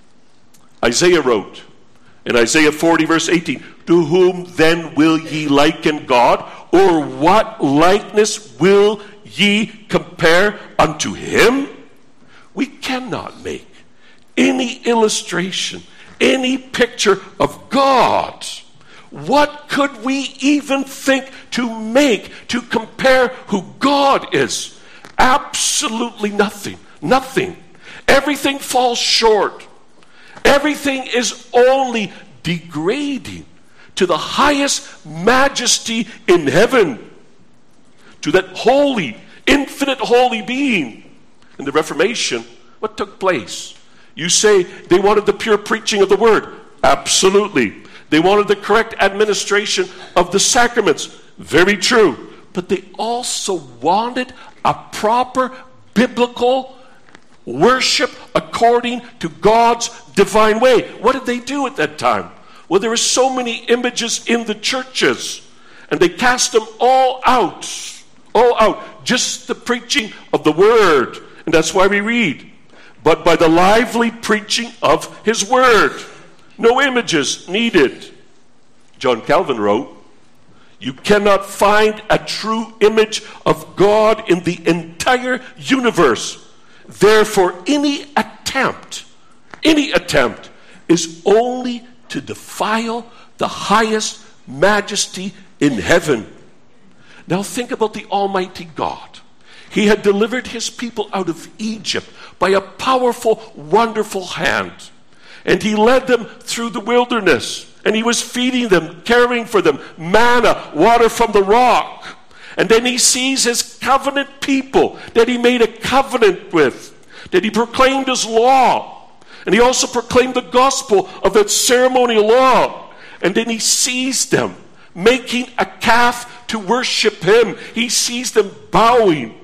Isaiah wrote, in Isaiah forty, verse eighteen, to whom then will ye liken God? Or what likeness will ye compare unto him? We cannot make any illustration, any picture of God. What could we even think to make, to compare who God is? Absolutely nothing. Nothing. Everything falls short. Everything is only degrading to the highest majesty in heaven, to that holy, infinite holy being. In the Reformation, what took place? You say they wanted the pure preaching of the word. Absolutely. They wanted the correct administration of the sacraments. Very true. But they also wanted a proper biblical worship according to God's divine way. What did they do at that time? Well, there were so many images in the churches, and they cast them all out. All out. Just the preaching of the word. And that's why we read, but by the lively preaching of his word. No images needed. John Calvin wrote, you cannot find a true image of God in the entire universe. Therefore, any attempt, any attempt is only to defile the highest majesty in heaven. Now think about the Almighty God. He had delivered his people out of Egypt by a powerful, wonderful hand. And he led them through the wilderness. And he was feeding them, caring for them, manna, water from the rock. And then he sees his covenant people that he made a covenant with, that he proclaimed his law. And he also proclaimed the gospel of that ceremonial law. And then he sees them making a calf to worship him. He sees them bowing.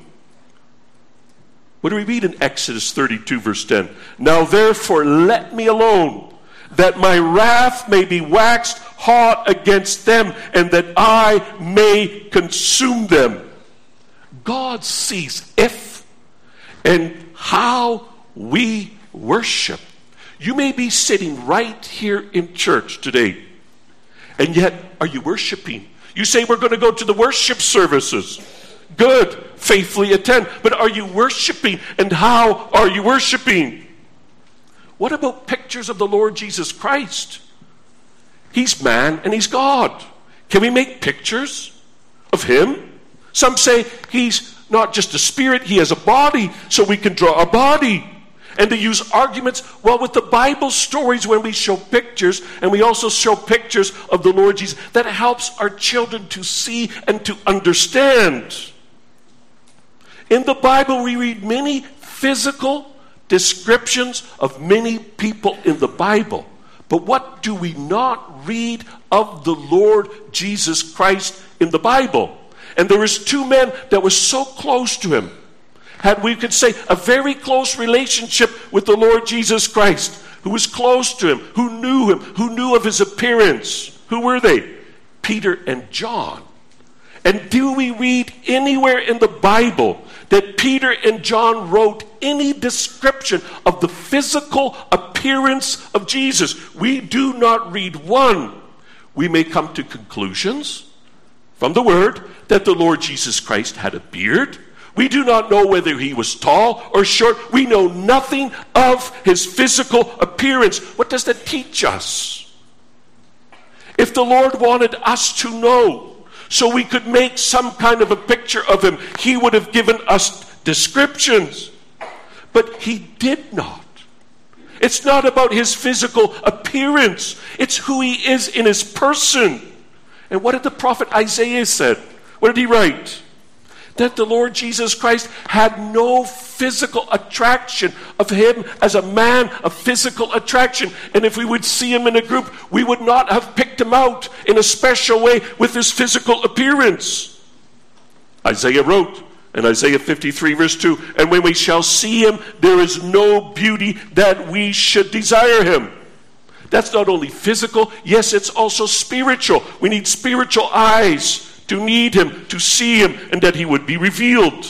What do we read in Exodus thirty-two, verse ten? Now therefore let me alone, that my wrath may be waxed hot against them, and that I may consume them. God sees if and how we worship. You may be sitting right here in church today, and yet are you worshiping? You say, we're going to go to the worship services. Good, faithfully attend. But are you worshiping? And how are you worshiping? What about pictures of the Lord Jesus Christ? He's man and he's God. Can we make pictures of him? Some say he's not just a spirit, he has a body, so we can draw a body. And they use arguments, well, with the Bible stories, when we show pictures, and we also show pictures of the Lord Jesus, that helps our children to see and to understand. In the Bible, we read many physical descriptions of many people in the Bible. But what do we not read of the Lord Jesus Christ in the Bible? And there was two men that were so close to him, had, we could say, a very close relationship with the Lord Jesus Christ, who was close to him, who knew him, who knew of his appearance. Who were they? Peter and John. And do we read anywhere in the Bible that Peter and John wrote any description of the physical appearance of Jesus? We do not read one. We may come to conclusions from the Word that the Lord Jesus Christ had a beard. We do not know whether he was tall or short. We know nothing of his physical appearance. What does that teach us? If the Lord wanted us to know, so we could make some kind of a picture of him, he would have given us descriptions. But he did not. It's not about his physical appearance. It's who he is in his person. And what did the prophet Isaiah say? What did he write? That the Lord Jesus Christ had no physical attraction of him as a man of physical attraction. And if we would see him in a group, we would not have picked him out in a special way with his physical appearance. Isaiah wrote in Isaiah fifty-three verse two, and when we shall see him, there is no beauty that we should desire him. That's not only physical, yes, it's also spiritual. We need spiritual eyes to need him, to see him, and that he would be revealed.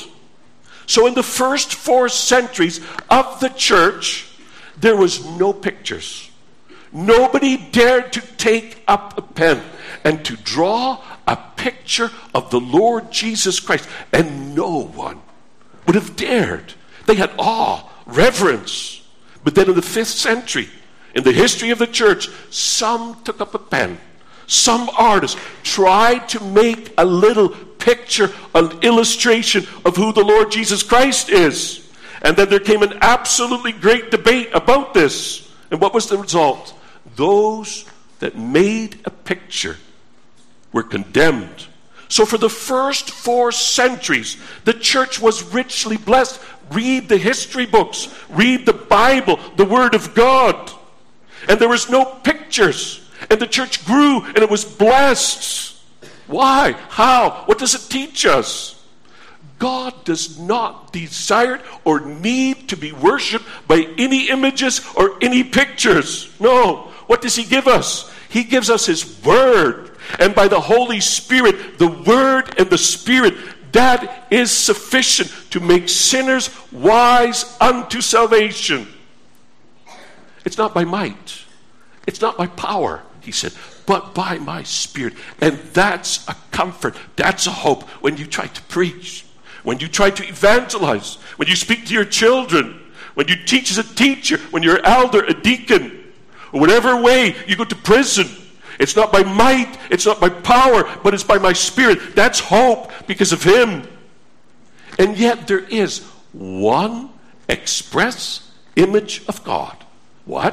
So in the first four centuries of the church, there was no pictures. Nobody dared to take up a pen and to draw a picture of the Lord Jesus Christ. And no one would have dared. They had awe, reverence. But then in the fifth century, in the history of the church, some took up a pen. Some artists tried to make a little picture, an illustration of who the Lord Jesus Christ is. And then there came an absolutely great debate about this. And what was the result? Those that made a picture were condemned. So for the first four centuries, the church was richly blessed. Read the history books. Read the Bible, the Word of God. And there was no pictures. And the church grew and it was blessed. Why? How? What does it teach us? God does not desire or need to be worshipped by any images or any pictures. No. What does he give us? He gives us his word. And by the Holy Spirit, the word and the Spirit, that is sufficient to make sinners wise unto salvation. It's not by might. It's not by power, he said, but by my Spirit. And that's a comfort. That's a hope when you try to preach, when you try to evangelize, when you speak to your children, when you teach as a teacher, when you're an elder, a deacon, or whatever way you go to prison. It's not by might, it's not by power, but it's by my Spirit. That's hope because of him. And yet there is one express image of God. What?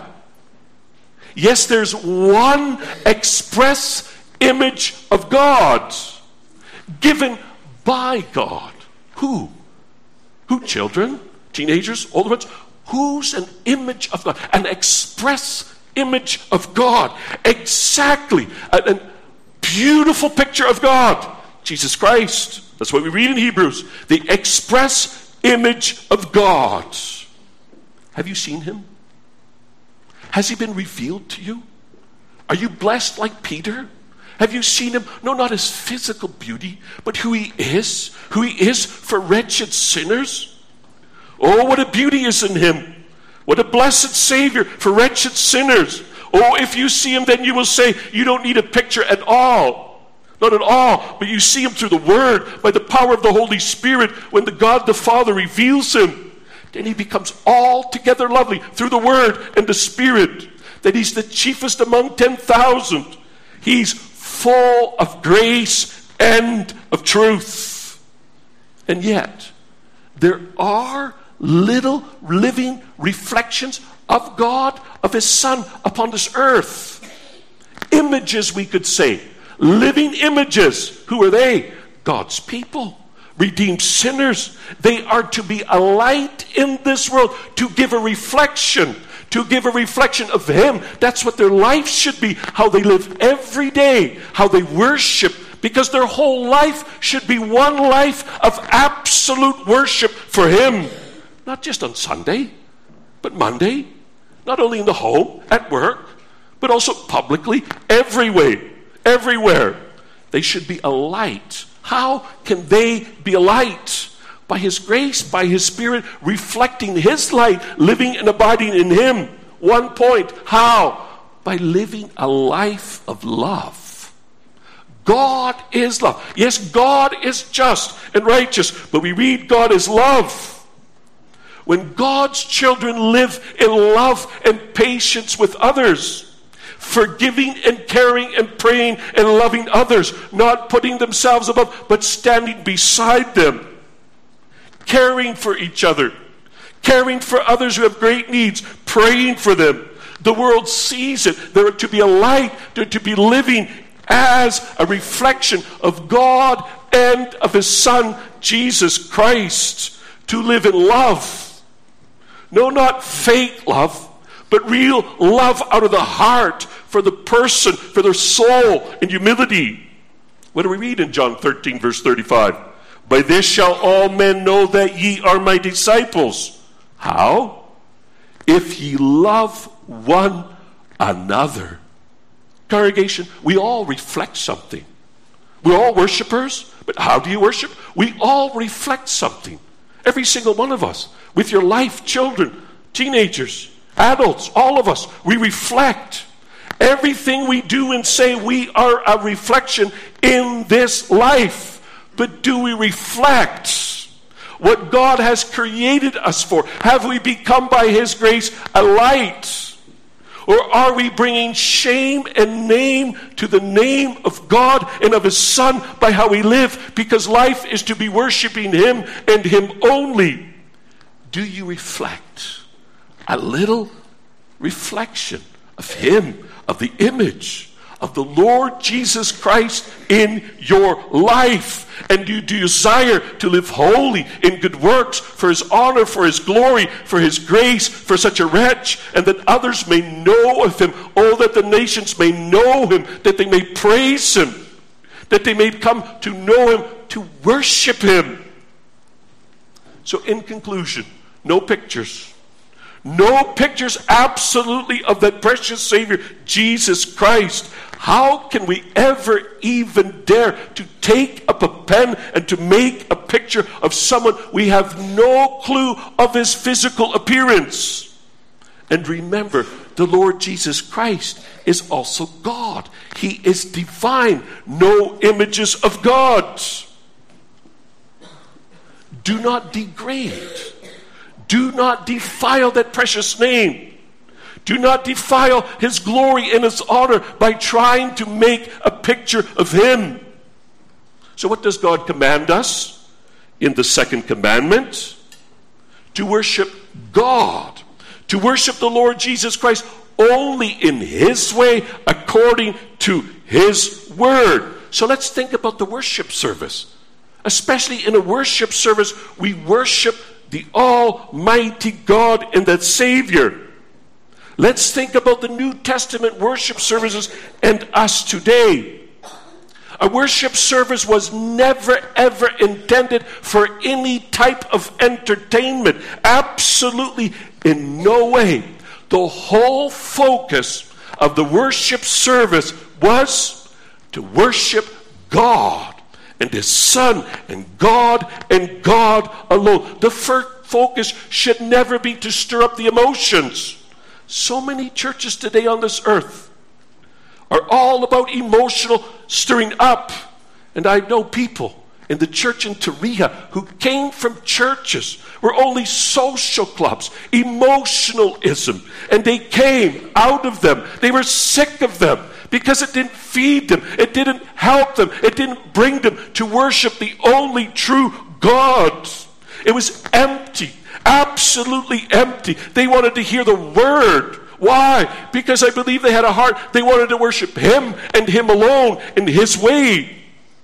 Yes, there's one express image of God given by God. Who? Who, children? Teenagers? Older ones? Who's an image of God? An express image of God. Exactly. A, a beautiful picture of God. Jesus Christ. That's what we read in Hebrews. The express image of God. Have you seen him? Has he been revealed to you? Are you blessed like Peter? Have you seen him? No, not his physical beauty, but who he is. Who he is for wretched sinners. Oh, what a beauty is in him. What a blessed Savior for wretched sinners. Oh, if you see him, then you will say, you don't need a picture at all. Not at all, but you see him through the Word, by the power of the Holy Spirit, when the God the Father reveals him. Then he becomes altogether lovely through the Word and the Spirit. That he's the chiefest among ten thousand. He's full of grace and of truth. And yet, there are little living reflections of God, of his Son upon this earth. Images, we could say. Living images. Who are they? God's people. Redeemed sinners. They are to be a light in this world, to give a reflection, to give a reflection of him. That's what their life should be, how they live every day, how they worship, because their whole life should be one life of absolute worship for him. Not just on Sunday, but Monday, not only in the home, at work, but also publicly, everywhere, everywhere. They should be a light. How can they be a light? By his grace, by his Spirit, reflecting his light, living and abiding in him. One point. How? By living a life of love. God is love. Yes, God is just and righteous, but we read God is love. When God's children live in love and patience with others, forgiving and caring and praying and loving others, not putting themselves above, but standing beside them, caring for each other, caring for others who have great needs, praying for them. The world sees it. They're to be a light. They're to be living as a reflection of God and of his Son, Jesus Christ, to live in love. No, not fake love, but real love out of the heart for the person, for their soul in humility. What do we read in John thirteen, verse thirty-five? By this shall all men know that ye are my disciples. How? If ye love one another. Congregation, we all reflect something. We're all worshipers, but how do you worship? We all reflect something. Every single one of us. With your life, children, teenagers, adults, all of us, we reflect. Everything we do and say, we are a reflection in this life. But do we reflect what God has created us for? Have we become by his grace a light? Or are we bringing shame and name to the name of God and of his Son by how we live? Because life is to be worshiping him and him only. Do you reflect a little reflection of him, of the image of the Lord Jesus Christ in your life? And do you desire to live holy in good works for his honor, for his glory, for his grace, for such a wretch, and that others may know of him? Oh, that the nations may know him, that they may praise him, that they may come to know him, to worship him. So in conclusion, no pictures. No pictures absolutely of that precious Savior, Jesus Christ. How can we ever even dare to take up a pen and to make a picture of someone we have no clue of his physical appearance? And remember, the Lord Jesus Christ is also God. He is divine. No images of God. Do not degrade. Do not defile that precious name. Do not defile his glory and his honor by trying to make a picture of him. So what does God command us in the second commandment? To worship God. To worship the Lord Jesus Christ only in his way, according to his word. So let's think about the worship service. Especially in a worship service, we worship the Almighty God and that Savior. Let's think about the New Testament worship services and us today. A worship service was never ever intended for any type of entertainment. Absolutely in no way. The whole focus of the worship service was to worship God and his Son and God and God alone. The, fir- focus should never be to stir up the emotions. So many churches today on this earth are all about emotional stirring up. And I know people in the church in Turia who came from churches where only social clubs, emotionalism, and they came out of them. They were sick of them because it didn't feed them, it didn't help them, it didn't bring them to worship the only true God. It was empty, absolutely empty. They wanted to hear the word. Why? Because I believe they had a heart. They wanted to worship Him and Him alone in His way.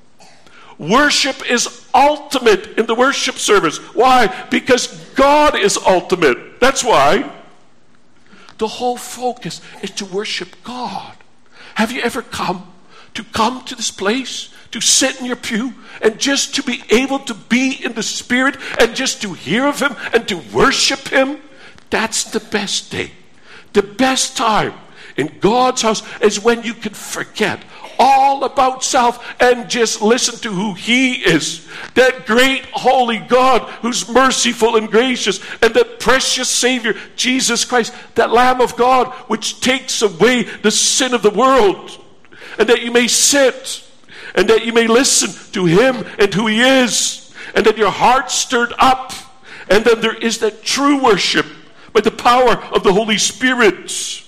Worship is ultimate in the worship service. Why? Because God is ultimate. That's why. The whole focus is to worship God. Have you ever come to come to this place, to sit in your pew, and just to be able to be in the Spirit and just to hear of Him and to worship Him? That's the best day. The best time in God's house is when you can forget all about self and just listen to who He is. That great holy God who's merciful and gracious, and that precious Savior, Jesus Christ, that Lamb of God which takes away the sin of the world. And that you may sit and that you may listen to Him and who He is, and that your heart stirred up, and then there is that true worship by the power of the Holy Spirit.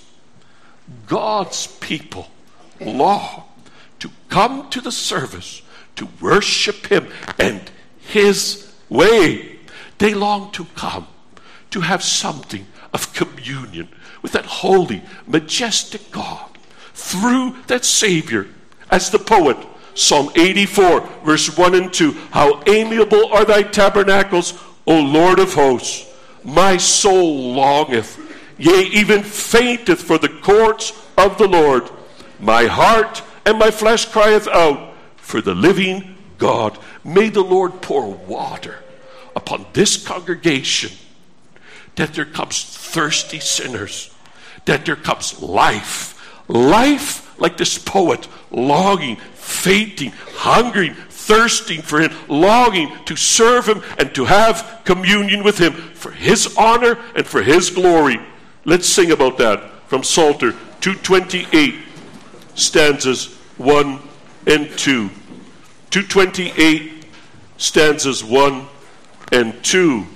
God's people long to come to the service, to worship Him and His way. They long to come, to have something of communion with that holy, majestic God through that Savior. As the poet, Psalm eighty-four, verse one and two, how amiable are thy tabernacles, O Lord of hosts. My soul longeth, yea, even fainteth for the courts of the Lord. My heart and my flesh crieth out for the living God. May the Lord pour water upon this congregation, that there comes thirsty sinners, that there comes life. Life like this poet, longing, fainting, hungering, thirsting for Him, longing to serve Him and to have communion with Him for His honor and for His glory. Let's sing about that from Psalter two twenty-eight, stanzas one and two. two twenty-eight, stanzas one and two.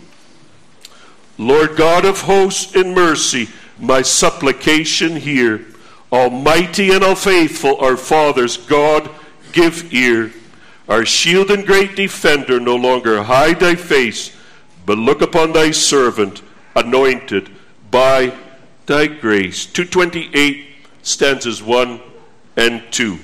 Lord God of hosts, in mercy, my supplication hear. Almighty and all faithful, our fathers, God, give ear. Our shield and great defender, no longer hide thy face, but look upon thy servant, anointed by thy grace. two twenty-eight, stanzas one and two.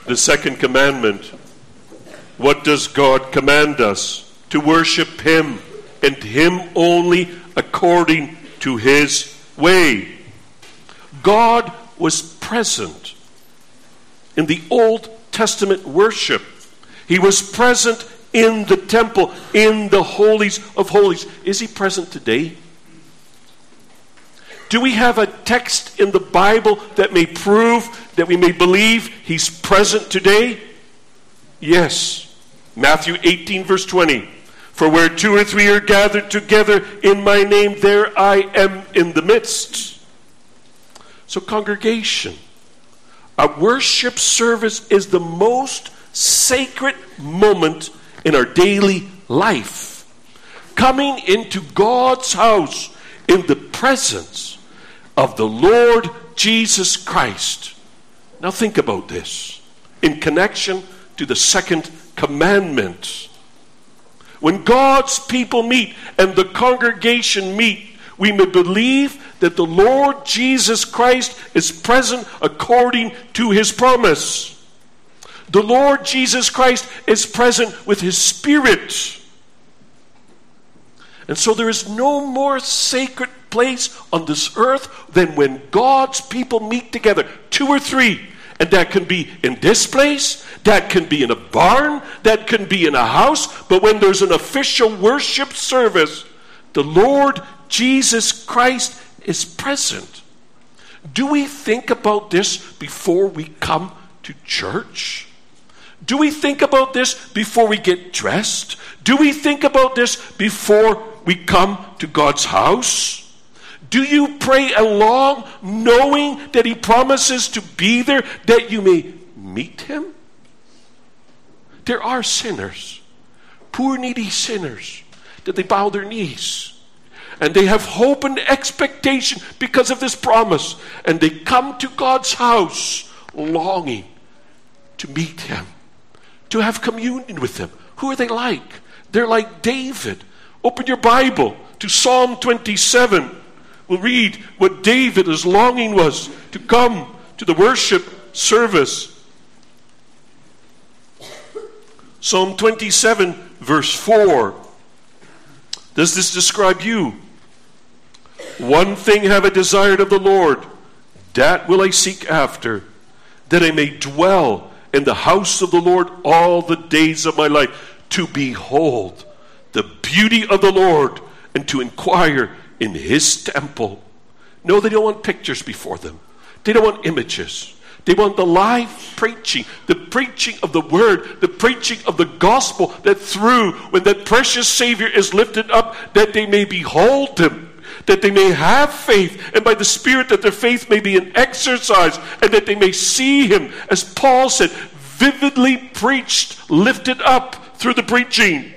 The second commandment. What does God command us? To worship Him and Him only according to His way. God was present in the Old Testament worship. He was present in the temple, in the holies of holies. Is He present today? Do we have a text in the Bible that may prove, that we may believe He's present today? Yes. Matthew eighteen, verse twenty. For where two or three are gathered together in my name, there I am in the midst. So congregation, a worship service is the most sacred moment in our daily life. Coming into God's house in the presence of the Lord Jesus Christ. Now think about this in connection to the second commandment. When God's people meet and the congregation meet, we may believe that the Lord Jesus Christ is present according to His promise. The Lord Jesus Christ is present with His Spirit. And so there is no more sacred place on this earth than when God's people meet together, two or three. And that can be in this place, that can be in a barn, that can be in a house. But when there's an official worship service, the Lord Jesus Christ is present. Do we think about this before we come to church? Do we think about this before we get dressed? Do we think about this before we come to God's house? Do you pray along knowing that He promises to be there that you may meet Him? There are sinners, poor needy sinners, that they bow their knees. And they have hope and expectation because of this promise. And they come to God's house longing to meet Him, to have communion with Him. Who are they like? They're like David. Open your Bible to Psalm twenty-seven. We'll read what David's longing was to come to the worship service. Psalm twenty-seven, verse four. Does this describe you? One thing have I desired of the Lord, that will I seek after, that I may dwell in the house of the Lord all the days of my life, to behold the beauty of the Lord and to inquire in His temple. No, they don't want pictures before them. They don't want images. They want the live preaching, the preaching of the word, the preaching of the gospel, that through, when that precious Savior is lifted up, that they may behold Him, that they may have faith, and by the Spirit that their faith may be an exercise, and that they may see Him, as Paul said, vividly preached, lifted up through the preaching.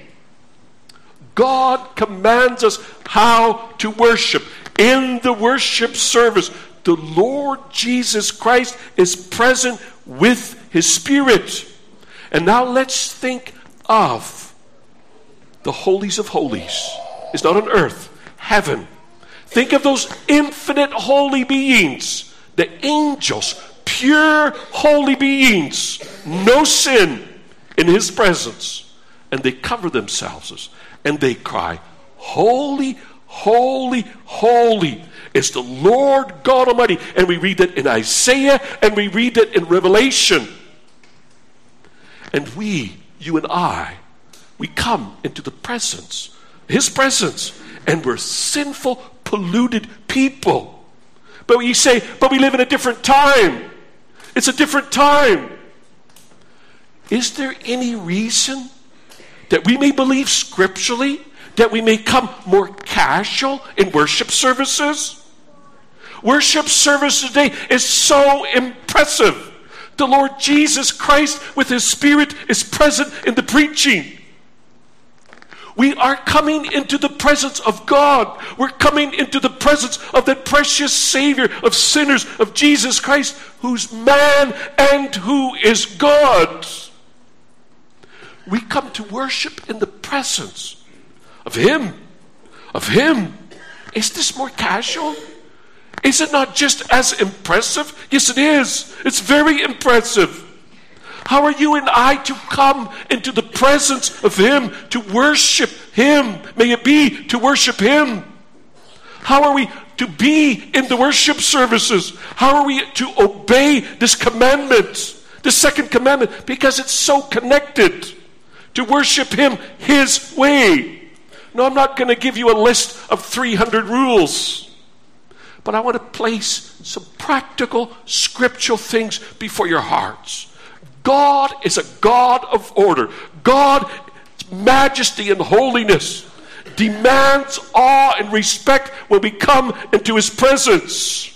God commands us how to worship. In the worship service, the Lord Jesus Christ is present with His Spirit. And now let's think of the holies of holies. It's not on earth, heaven. Think of those infinite holy beings, the angels, pure holy beings, no sin in His presence. And they cover themselves and they cry, holy, holy, holy is the Lord God Almighty. And we read that in Isaiah and we read that in Revelation. And we, you and I, we come into the presence, His presence, and we're sinful, polluted people. But you say, but we live in a different time. It's a different time. Is there any reason that we may believe scripturally, that we may come more casual in worship services? Worship service today is so impressive. The Lord Jesus Christ with His Spirit is present in the preaching. We are coming into the presence of God. We're coming into the presence of the precious Savior of sinners, of Jesus Christ, who's man and who is God. We come to worship in the presence of Him. Of Him. Is this more casual? Is it not just as impressive? Yes, it is. It's very impressive. How are you and I to come into the presence of him, to worship him? May it be to worship him. How are we to be in the worship services? How are we to obey this commandment, the second commandment? Because it's so connected to worship him his way. No, I'm not going to give you a list of three hundred rules, but I want to place some practical scriptural things before your hearts. God is a God of order. God's majesty and holiness demands awe and respect when we come into his presence.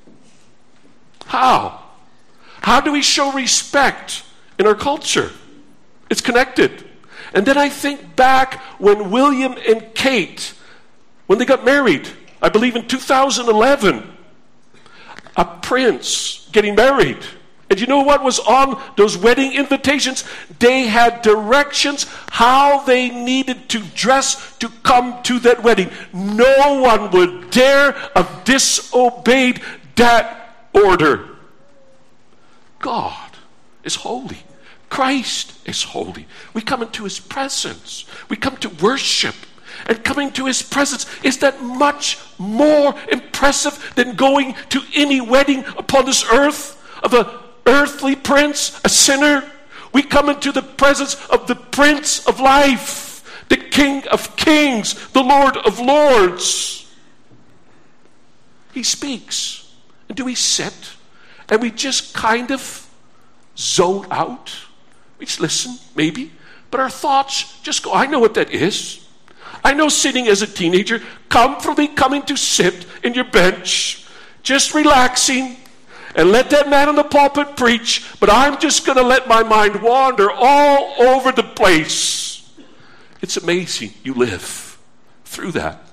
How? How do we show respect in our culture? It's connected. And then I think back when William and Kate, when they got married, I believe in two thousand eleven, a prince getting married. And you know what was on those wedding invitations? They had directions how they needed to dress to come to that wedding. No one would dare have disobeyed that order. God is holy. Christ is holy. We come into his presence. We come to worship. And coming to his presence is that much more impressive than going to any wedding upon this earth of a earthly prince, a sinner. We come into the presence of the Prince of Life, the King of Kings, the Lord of Lords. He speaks. And do we sit and we just kind of zone out? We just listen, maybe, but our thoughts just go, I know what that is. I know sitting as a teenager, comfortably coming to sit in your bench, just relaxing, and let that man on the pulpit preach, but I'm just going to let my mind wander all over the place. It's amazing you live through that.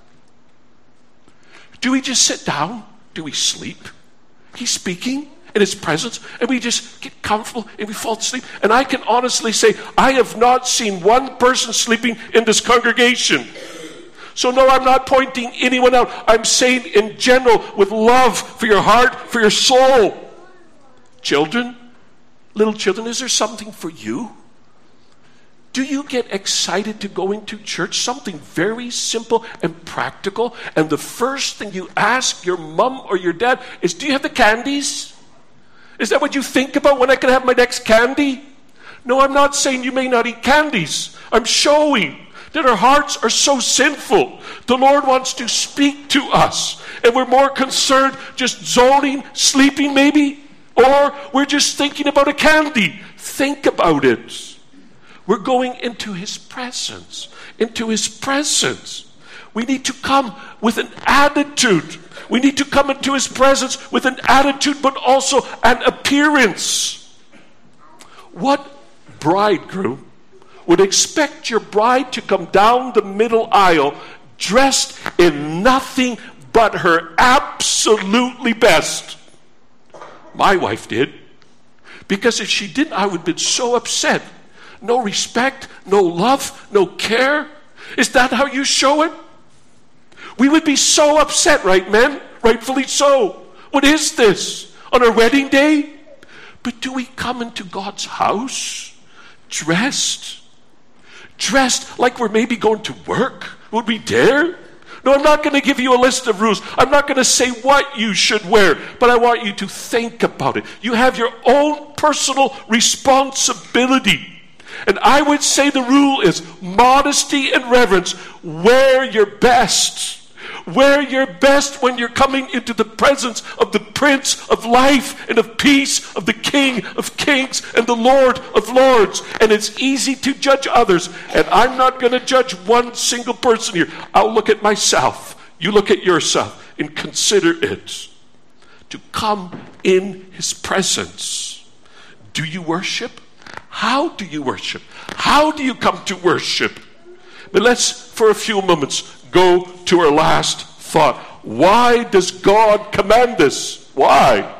Do we just sit down? Do we sleep? He's speaking in his presence, and we just get comfortable and we fall asleep. And I can honestly say, I have not seen one person sleeping in this congregation. So no, I'm not pointing anyone out. I'm saying in general, with love for your heart, for your soul. Children, little children, is there something for you? Do you get excited to go into church? Something very simple and practical. And the first thing you ask your mom or your dad is, do you have the candies? Is that what you think about when I can have my next candy? No, I'm not saying you may not eat candies. I'm showing that our hearts are so sinful. The Lord wants to speak to us. And we're more concerned just zoning, sleeping maybe. Or we're just thinking about a candy. Think about it. We're going into his presence. Into his presence. We need to come with an attitude. We need to come into his presence with an attitude, but also an appearance. What bridegroom would expect your bride to come down the middle aisle dressed in nothing but her absolutely best? My wife did. Because if she didn't, I would have been so upset. No respect, no love, no care. Is that how you show it? We would be so upset, right, men? Rightfully so. What is this? On our wedding day? But do we come into God's house dressed? Dressed like we're maybe going to work? Would we dare? No, I'm not going to give you a list of rules. I'm not going to say what you should wear, but I want you to think about it. You have your own personal responsibility. And I would say the rule is modesty and reverence. Wear your best. Wear your best when you're coming into the presence of the Prince of Life and of Peace, of the King of Kings and the Lord of Lords. And it's easy to judge others. And I'm not going to judge one single person here. I'll look at myself. You look at yourself and consider it. To come in his presence. Do you worship? How do you worship? How do you come to worship? But let's, for a few moments, go to our last thought. Why does God command this? Why?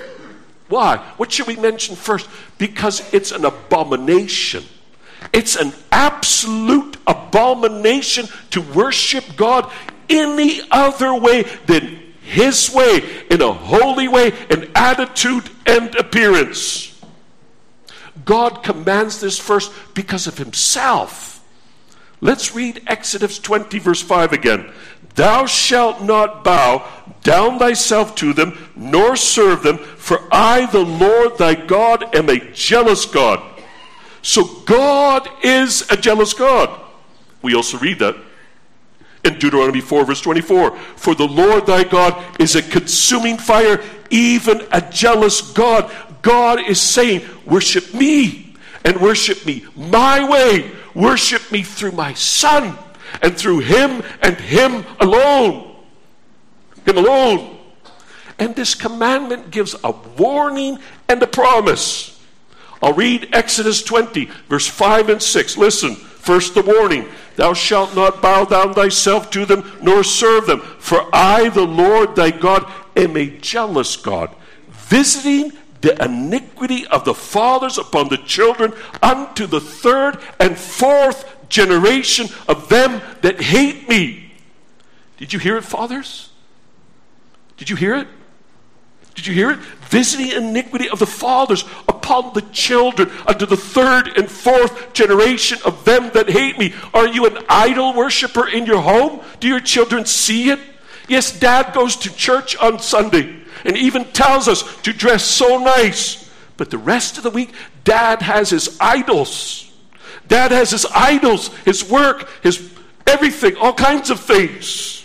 Why? What should we mention first? Because it's an abomination. It's an absolute abomination to worship God any other way than his way, in a holy way, in attitude and appearance. God commands this first because of himself. Let's read Exodus twenty, verse five again. Thou shalt not bow down thyself to them, nor serve them, for I, the Lord thy God, am a jealous God. So God is a jealous God. We also read that in Deuteronomy four, verse twenty-four. For the Lord thy God is a consuming fire, even a jealous God. God is saying, worship me, and worship me my way. Worship me through my Son, and through him and him alone. Him alone. And this commandment gives a warning and a promise. I'll read Exodus twenty, verse five and six. Listen, first the warning. Thou shalt not bow down thyself to them, nor serve them. For I, the Lord thy God, am a jealous God, visiting the iniquity of the fathers upon the children unto the third and fourth generation of them that hate me. Did you hear it, fathers? Did you hear it? Did you hear it? Visiting iniquity of the fathers upon the children unto the third and fourth generation of them that hate me. Are you an idol worshiper in your home? Do your children see it? Yes, Dad goes to church on Sunday and even tells us to dress so nice. But the rest of the week, Dad has his idols. Dad has his idols, his work, his everything, all kinds of things.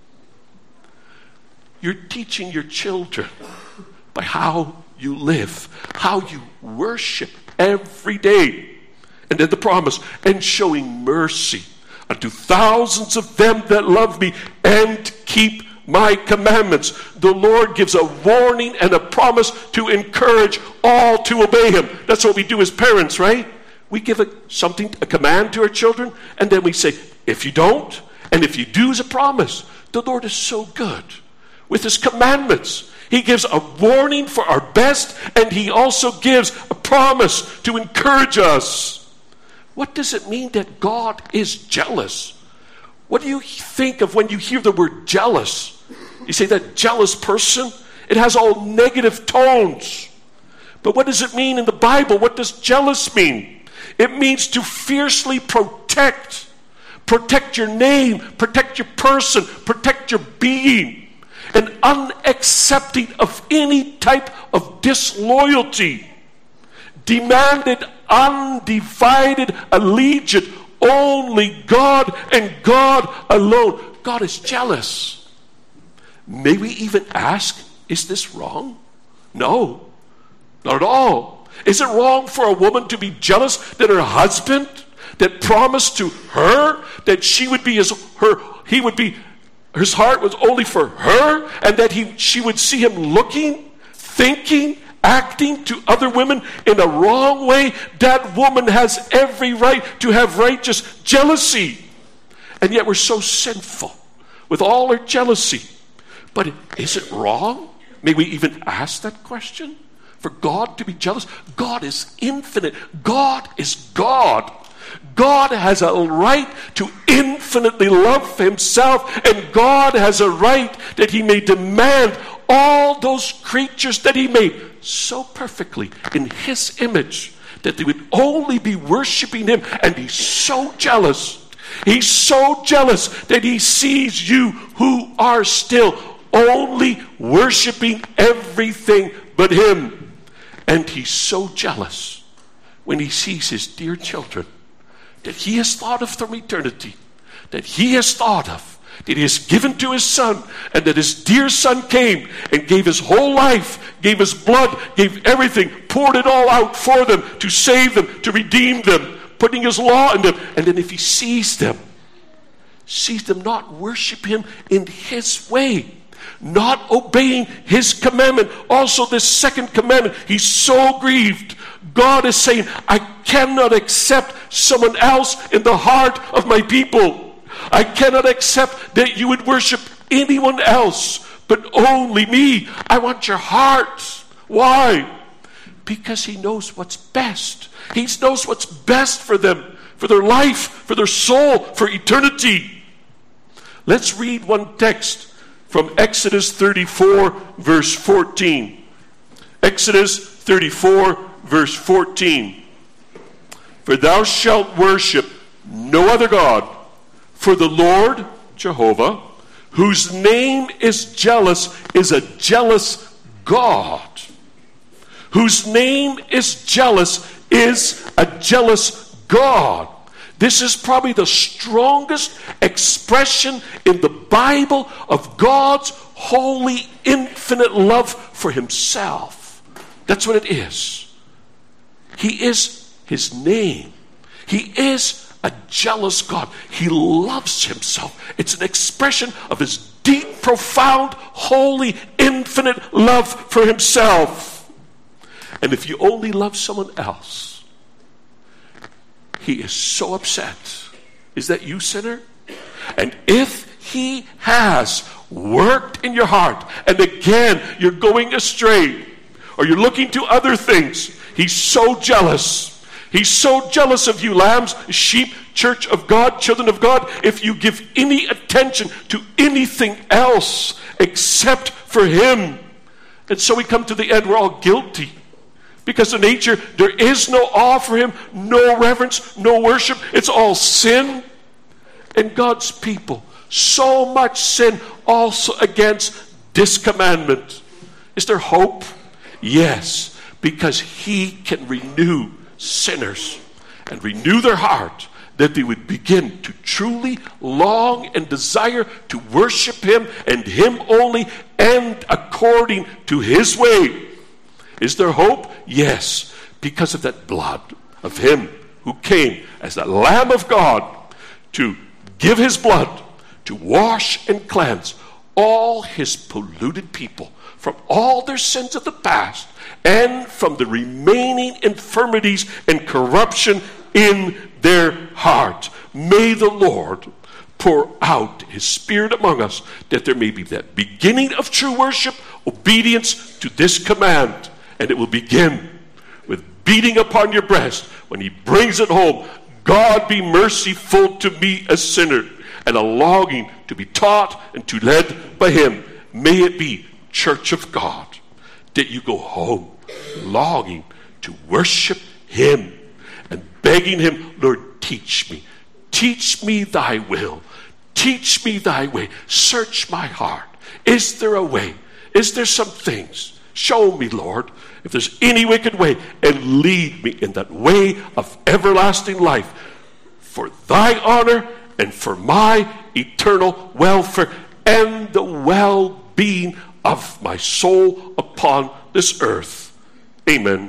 You're teaching your children by how you live, how you worship every day. And then the promise, and showing mercy unto thousands of them that love me and keep my commandments. The Lord gives a warning and a promise to encourage all to obey him. That's what we do as parents, right? We give a, something, a command to our children, and then we say, if you don't, and if you do as a promise. The Lord is so good with his commandments. He gives a warning for our best, and he also gives a promise to encourage us. What does it mean that God is jealous? What do you think of when you hear the word jealous? You say that jealous person, it has all negative tones. But what does it mean in the Bible? What does jealous mean? It means to fiercely protect. Protect your name, protect your person, protect your being. And unaccepting of any type of disloyalty. Demanded undivided allegiance. Only God and God alone. God is jealous. May we even ask, is this wrong? No, not at all. Is it wrong for a woman to be jealous that her husband, that promised to her that she would be his, her, he would be, his heart was only for her, and that he, she would see him looking, thinking, acting to other women in a wrong way? That woman has every right to have righteous jealousy. And yet we're so sinful with all our jealousy. But is it wrong? May we even ask that question? For God to be jealous? God is infinite. God is God. God has a right to infinitely love himself, and God has a right that he may demand all those creatures that he made so perfectly in his image that they would only be worshiping him. And he's so jealous. He's so jealous that he sees you who are still only worshiping everything but him. And he's so jealous when he sees his dear children that he has thought of from eternity, that he has thought of, that he has given to his son, and that his dear son came and gave his whole life, gave his blood, gave everything, poured it all out for them, to save them, to redeem them, putting his law in them. And then if he sees them, sees them not worship him in his way, not obeying his commandment, also this second commandment, he's so grieved. God is saying, I cannot accept someone else in the heart of my people. I cannot accept that you would worship anyone else, but only me. I want your heart. Why? Because he knows what's best. He knows what's best for them, for their life, for their soul, for eternity. Let's read one text from Exodus thirty-four, verse fourteen. Exodus thirty-four, verse fourteen. For thou shalt worship no other God, for the Lord, Jehovah, whose name is jealous, is a jealous God. Whose name is jealous is a jealous God. This is probably the strongest expression in the Bible of God's holy, infinite love for himself. That's what it is. He is his name. He is a jealous God. He loves himself. It's an expression of his deep, profound, holy, infinite love for himself. And if you only love someone else, he is so upset. Is that you, sinner? And if he has worked in your heart, and again, you're going astray, or you're looking to other things, he's so jealous. He's so jealous of you, lambs, sheep, church of God, children of God, if you give any attention to anything else except for him. And so we come to the end, we're all guilty. Because in nature, there is no awe for him, no reverence, no worship. It's all sin. And God's people, so much sin also against this commandment. Is there hope? Yes, because he can renew sinners and renew their heart, that they would begin to truly long and desire to worship him and him only, and according to his way. Is there hope? Yes, because of that blood of him who came as the Lamb of God to give his blood to wash and cleanse all his polluted people from all their sins of the past and from the remaining infirmities and corruption in their heart. May the Lord pour out his Spirit among us, that there may be that beginning of true worship, obedience to this command. And it will begin with beating upon your breast when he brings it home. God, be merciful to me, a sinner, and a longing to be taught and to led by him. May it be, church of God, that you go home longing to worship him and begging him, Lord, teach me. Teach me thy will. Teach me thy way. Search my heart. Is there a way? Is there some things? Show me, Lord, if there's any wicked way, and lead me in that way of everlasting life for thy honor and for my eternal welfare and the well-being of my soul upon this earth. Amen.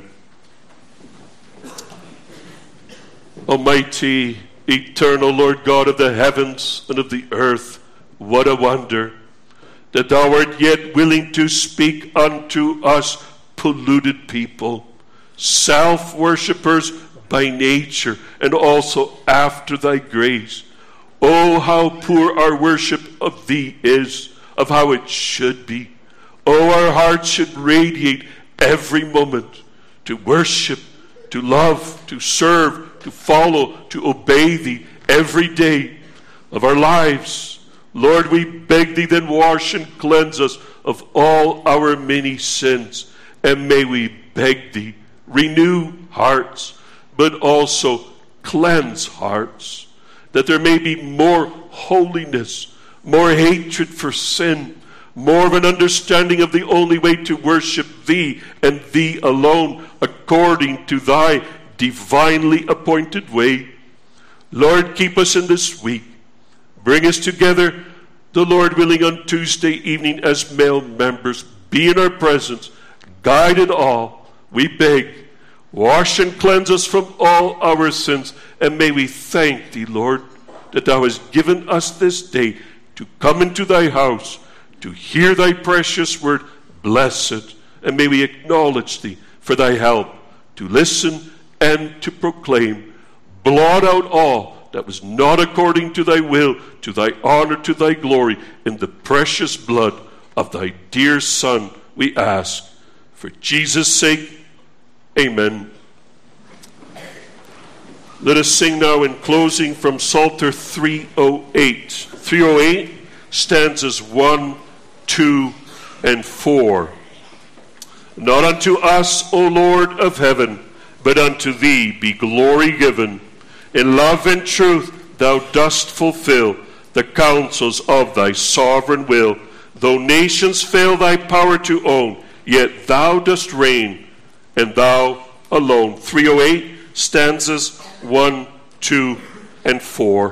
Almighty, eternal Lord God of the heavens and of the earth, what a wonder that thou art yet willing to speak unto us polluted people, self-worshippers by nature and also after thy grace. Oh, how poor our worship of thee is, of how it should be. Oh, our hearts should radiate every moment to worship, to love, to serve, to follow, to obey thee every day of our lives. Lord, we beg thee, then wash and cleanse us of all our many sins. And may we beg thee, renew hearts, but also cleanse hearts, that there may be more holiness, more hatred for sin, more of an understanding of the only way to worship thee and thee alone, according to thy divinely appointed way. Lord, keep us in this week. Bring us together, the Lord willing, on Tuesday evening as male members. Be in our presence. Guide it all, we beg. Wash and cleanse us from all our sins. And may we thank thee, Lord, that thou hast given us this day to come into thy house, to hear thy precious word. Bless it. And may we acknowledge thee for thy help, to listen and to proclaim. Blot out all that was not according to thy will, to thy honor, to thy glory, in the precious blood of thy dear Son, we ask. For Jesus' sake, amen. Let us sing now in closing from Psalter three oh eight. three oh eight, stanzas one, two, and four. Not unto us, O Lord of heaven, but unto thee be glory given. In love and truth thou dost fulfill the counsels of thy sovereign will. Though nations fail thy power to own, yet thou dost reign, and thou alone. three oh eight, stanzas one, two, and four.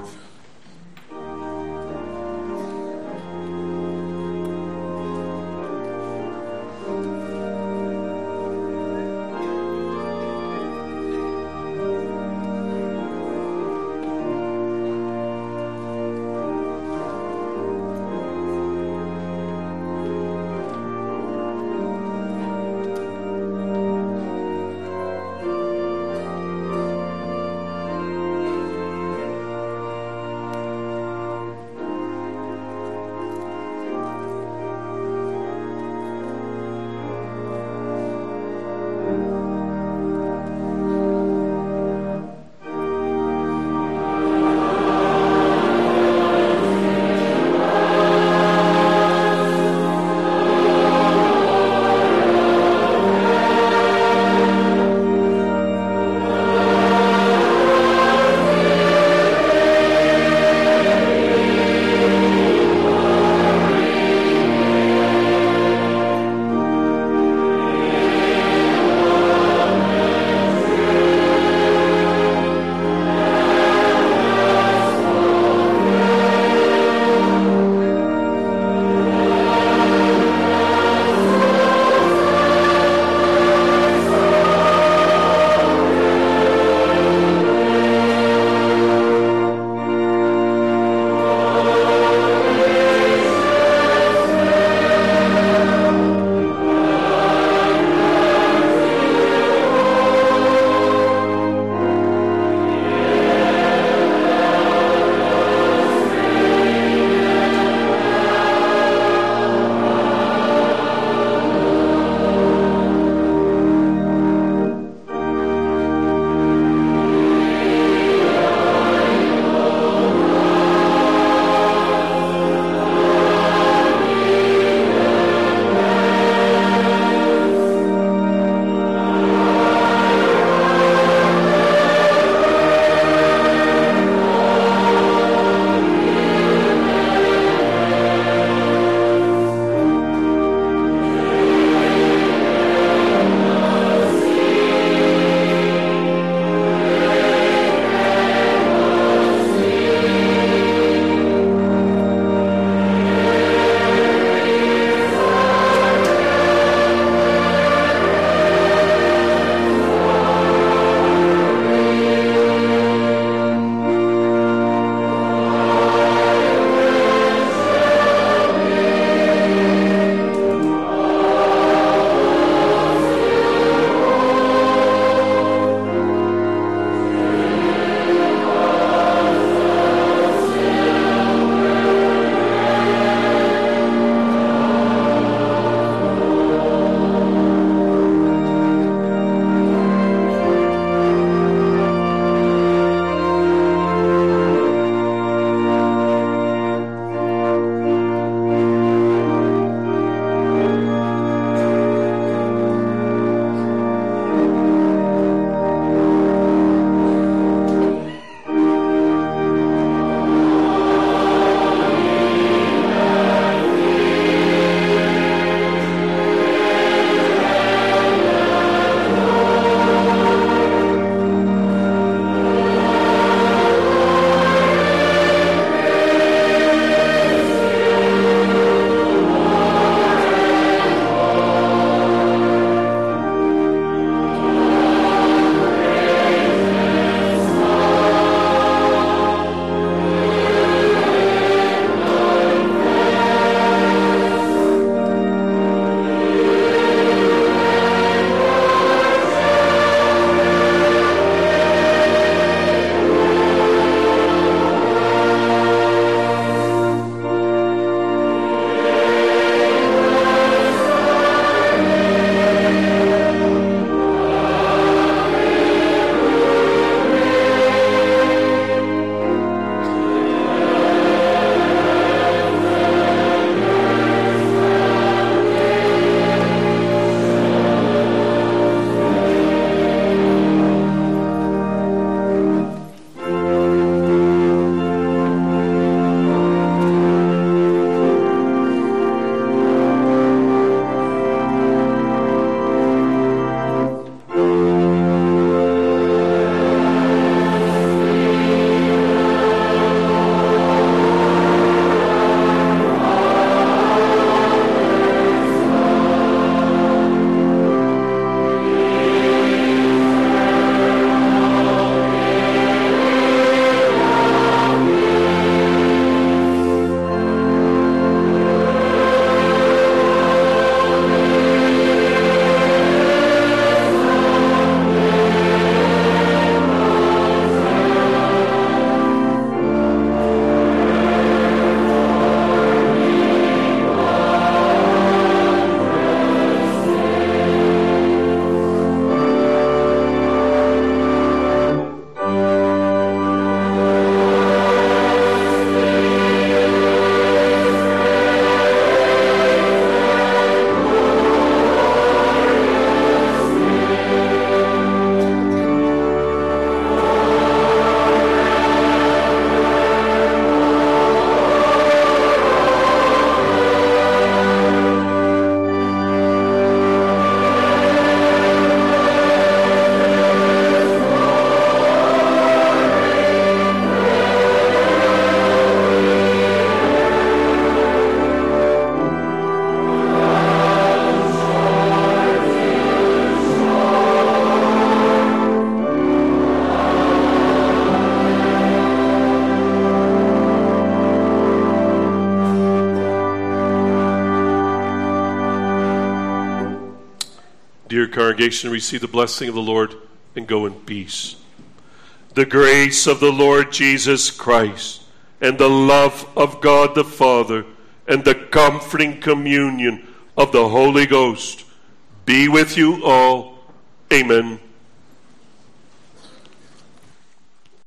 congregation receive the blessing of the Lord and go in peace. The grace of the Lord Jesus Christ and the love of God the Father and the comforting communion of the Holy Ghost be with you all. Amen.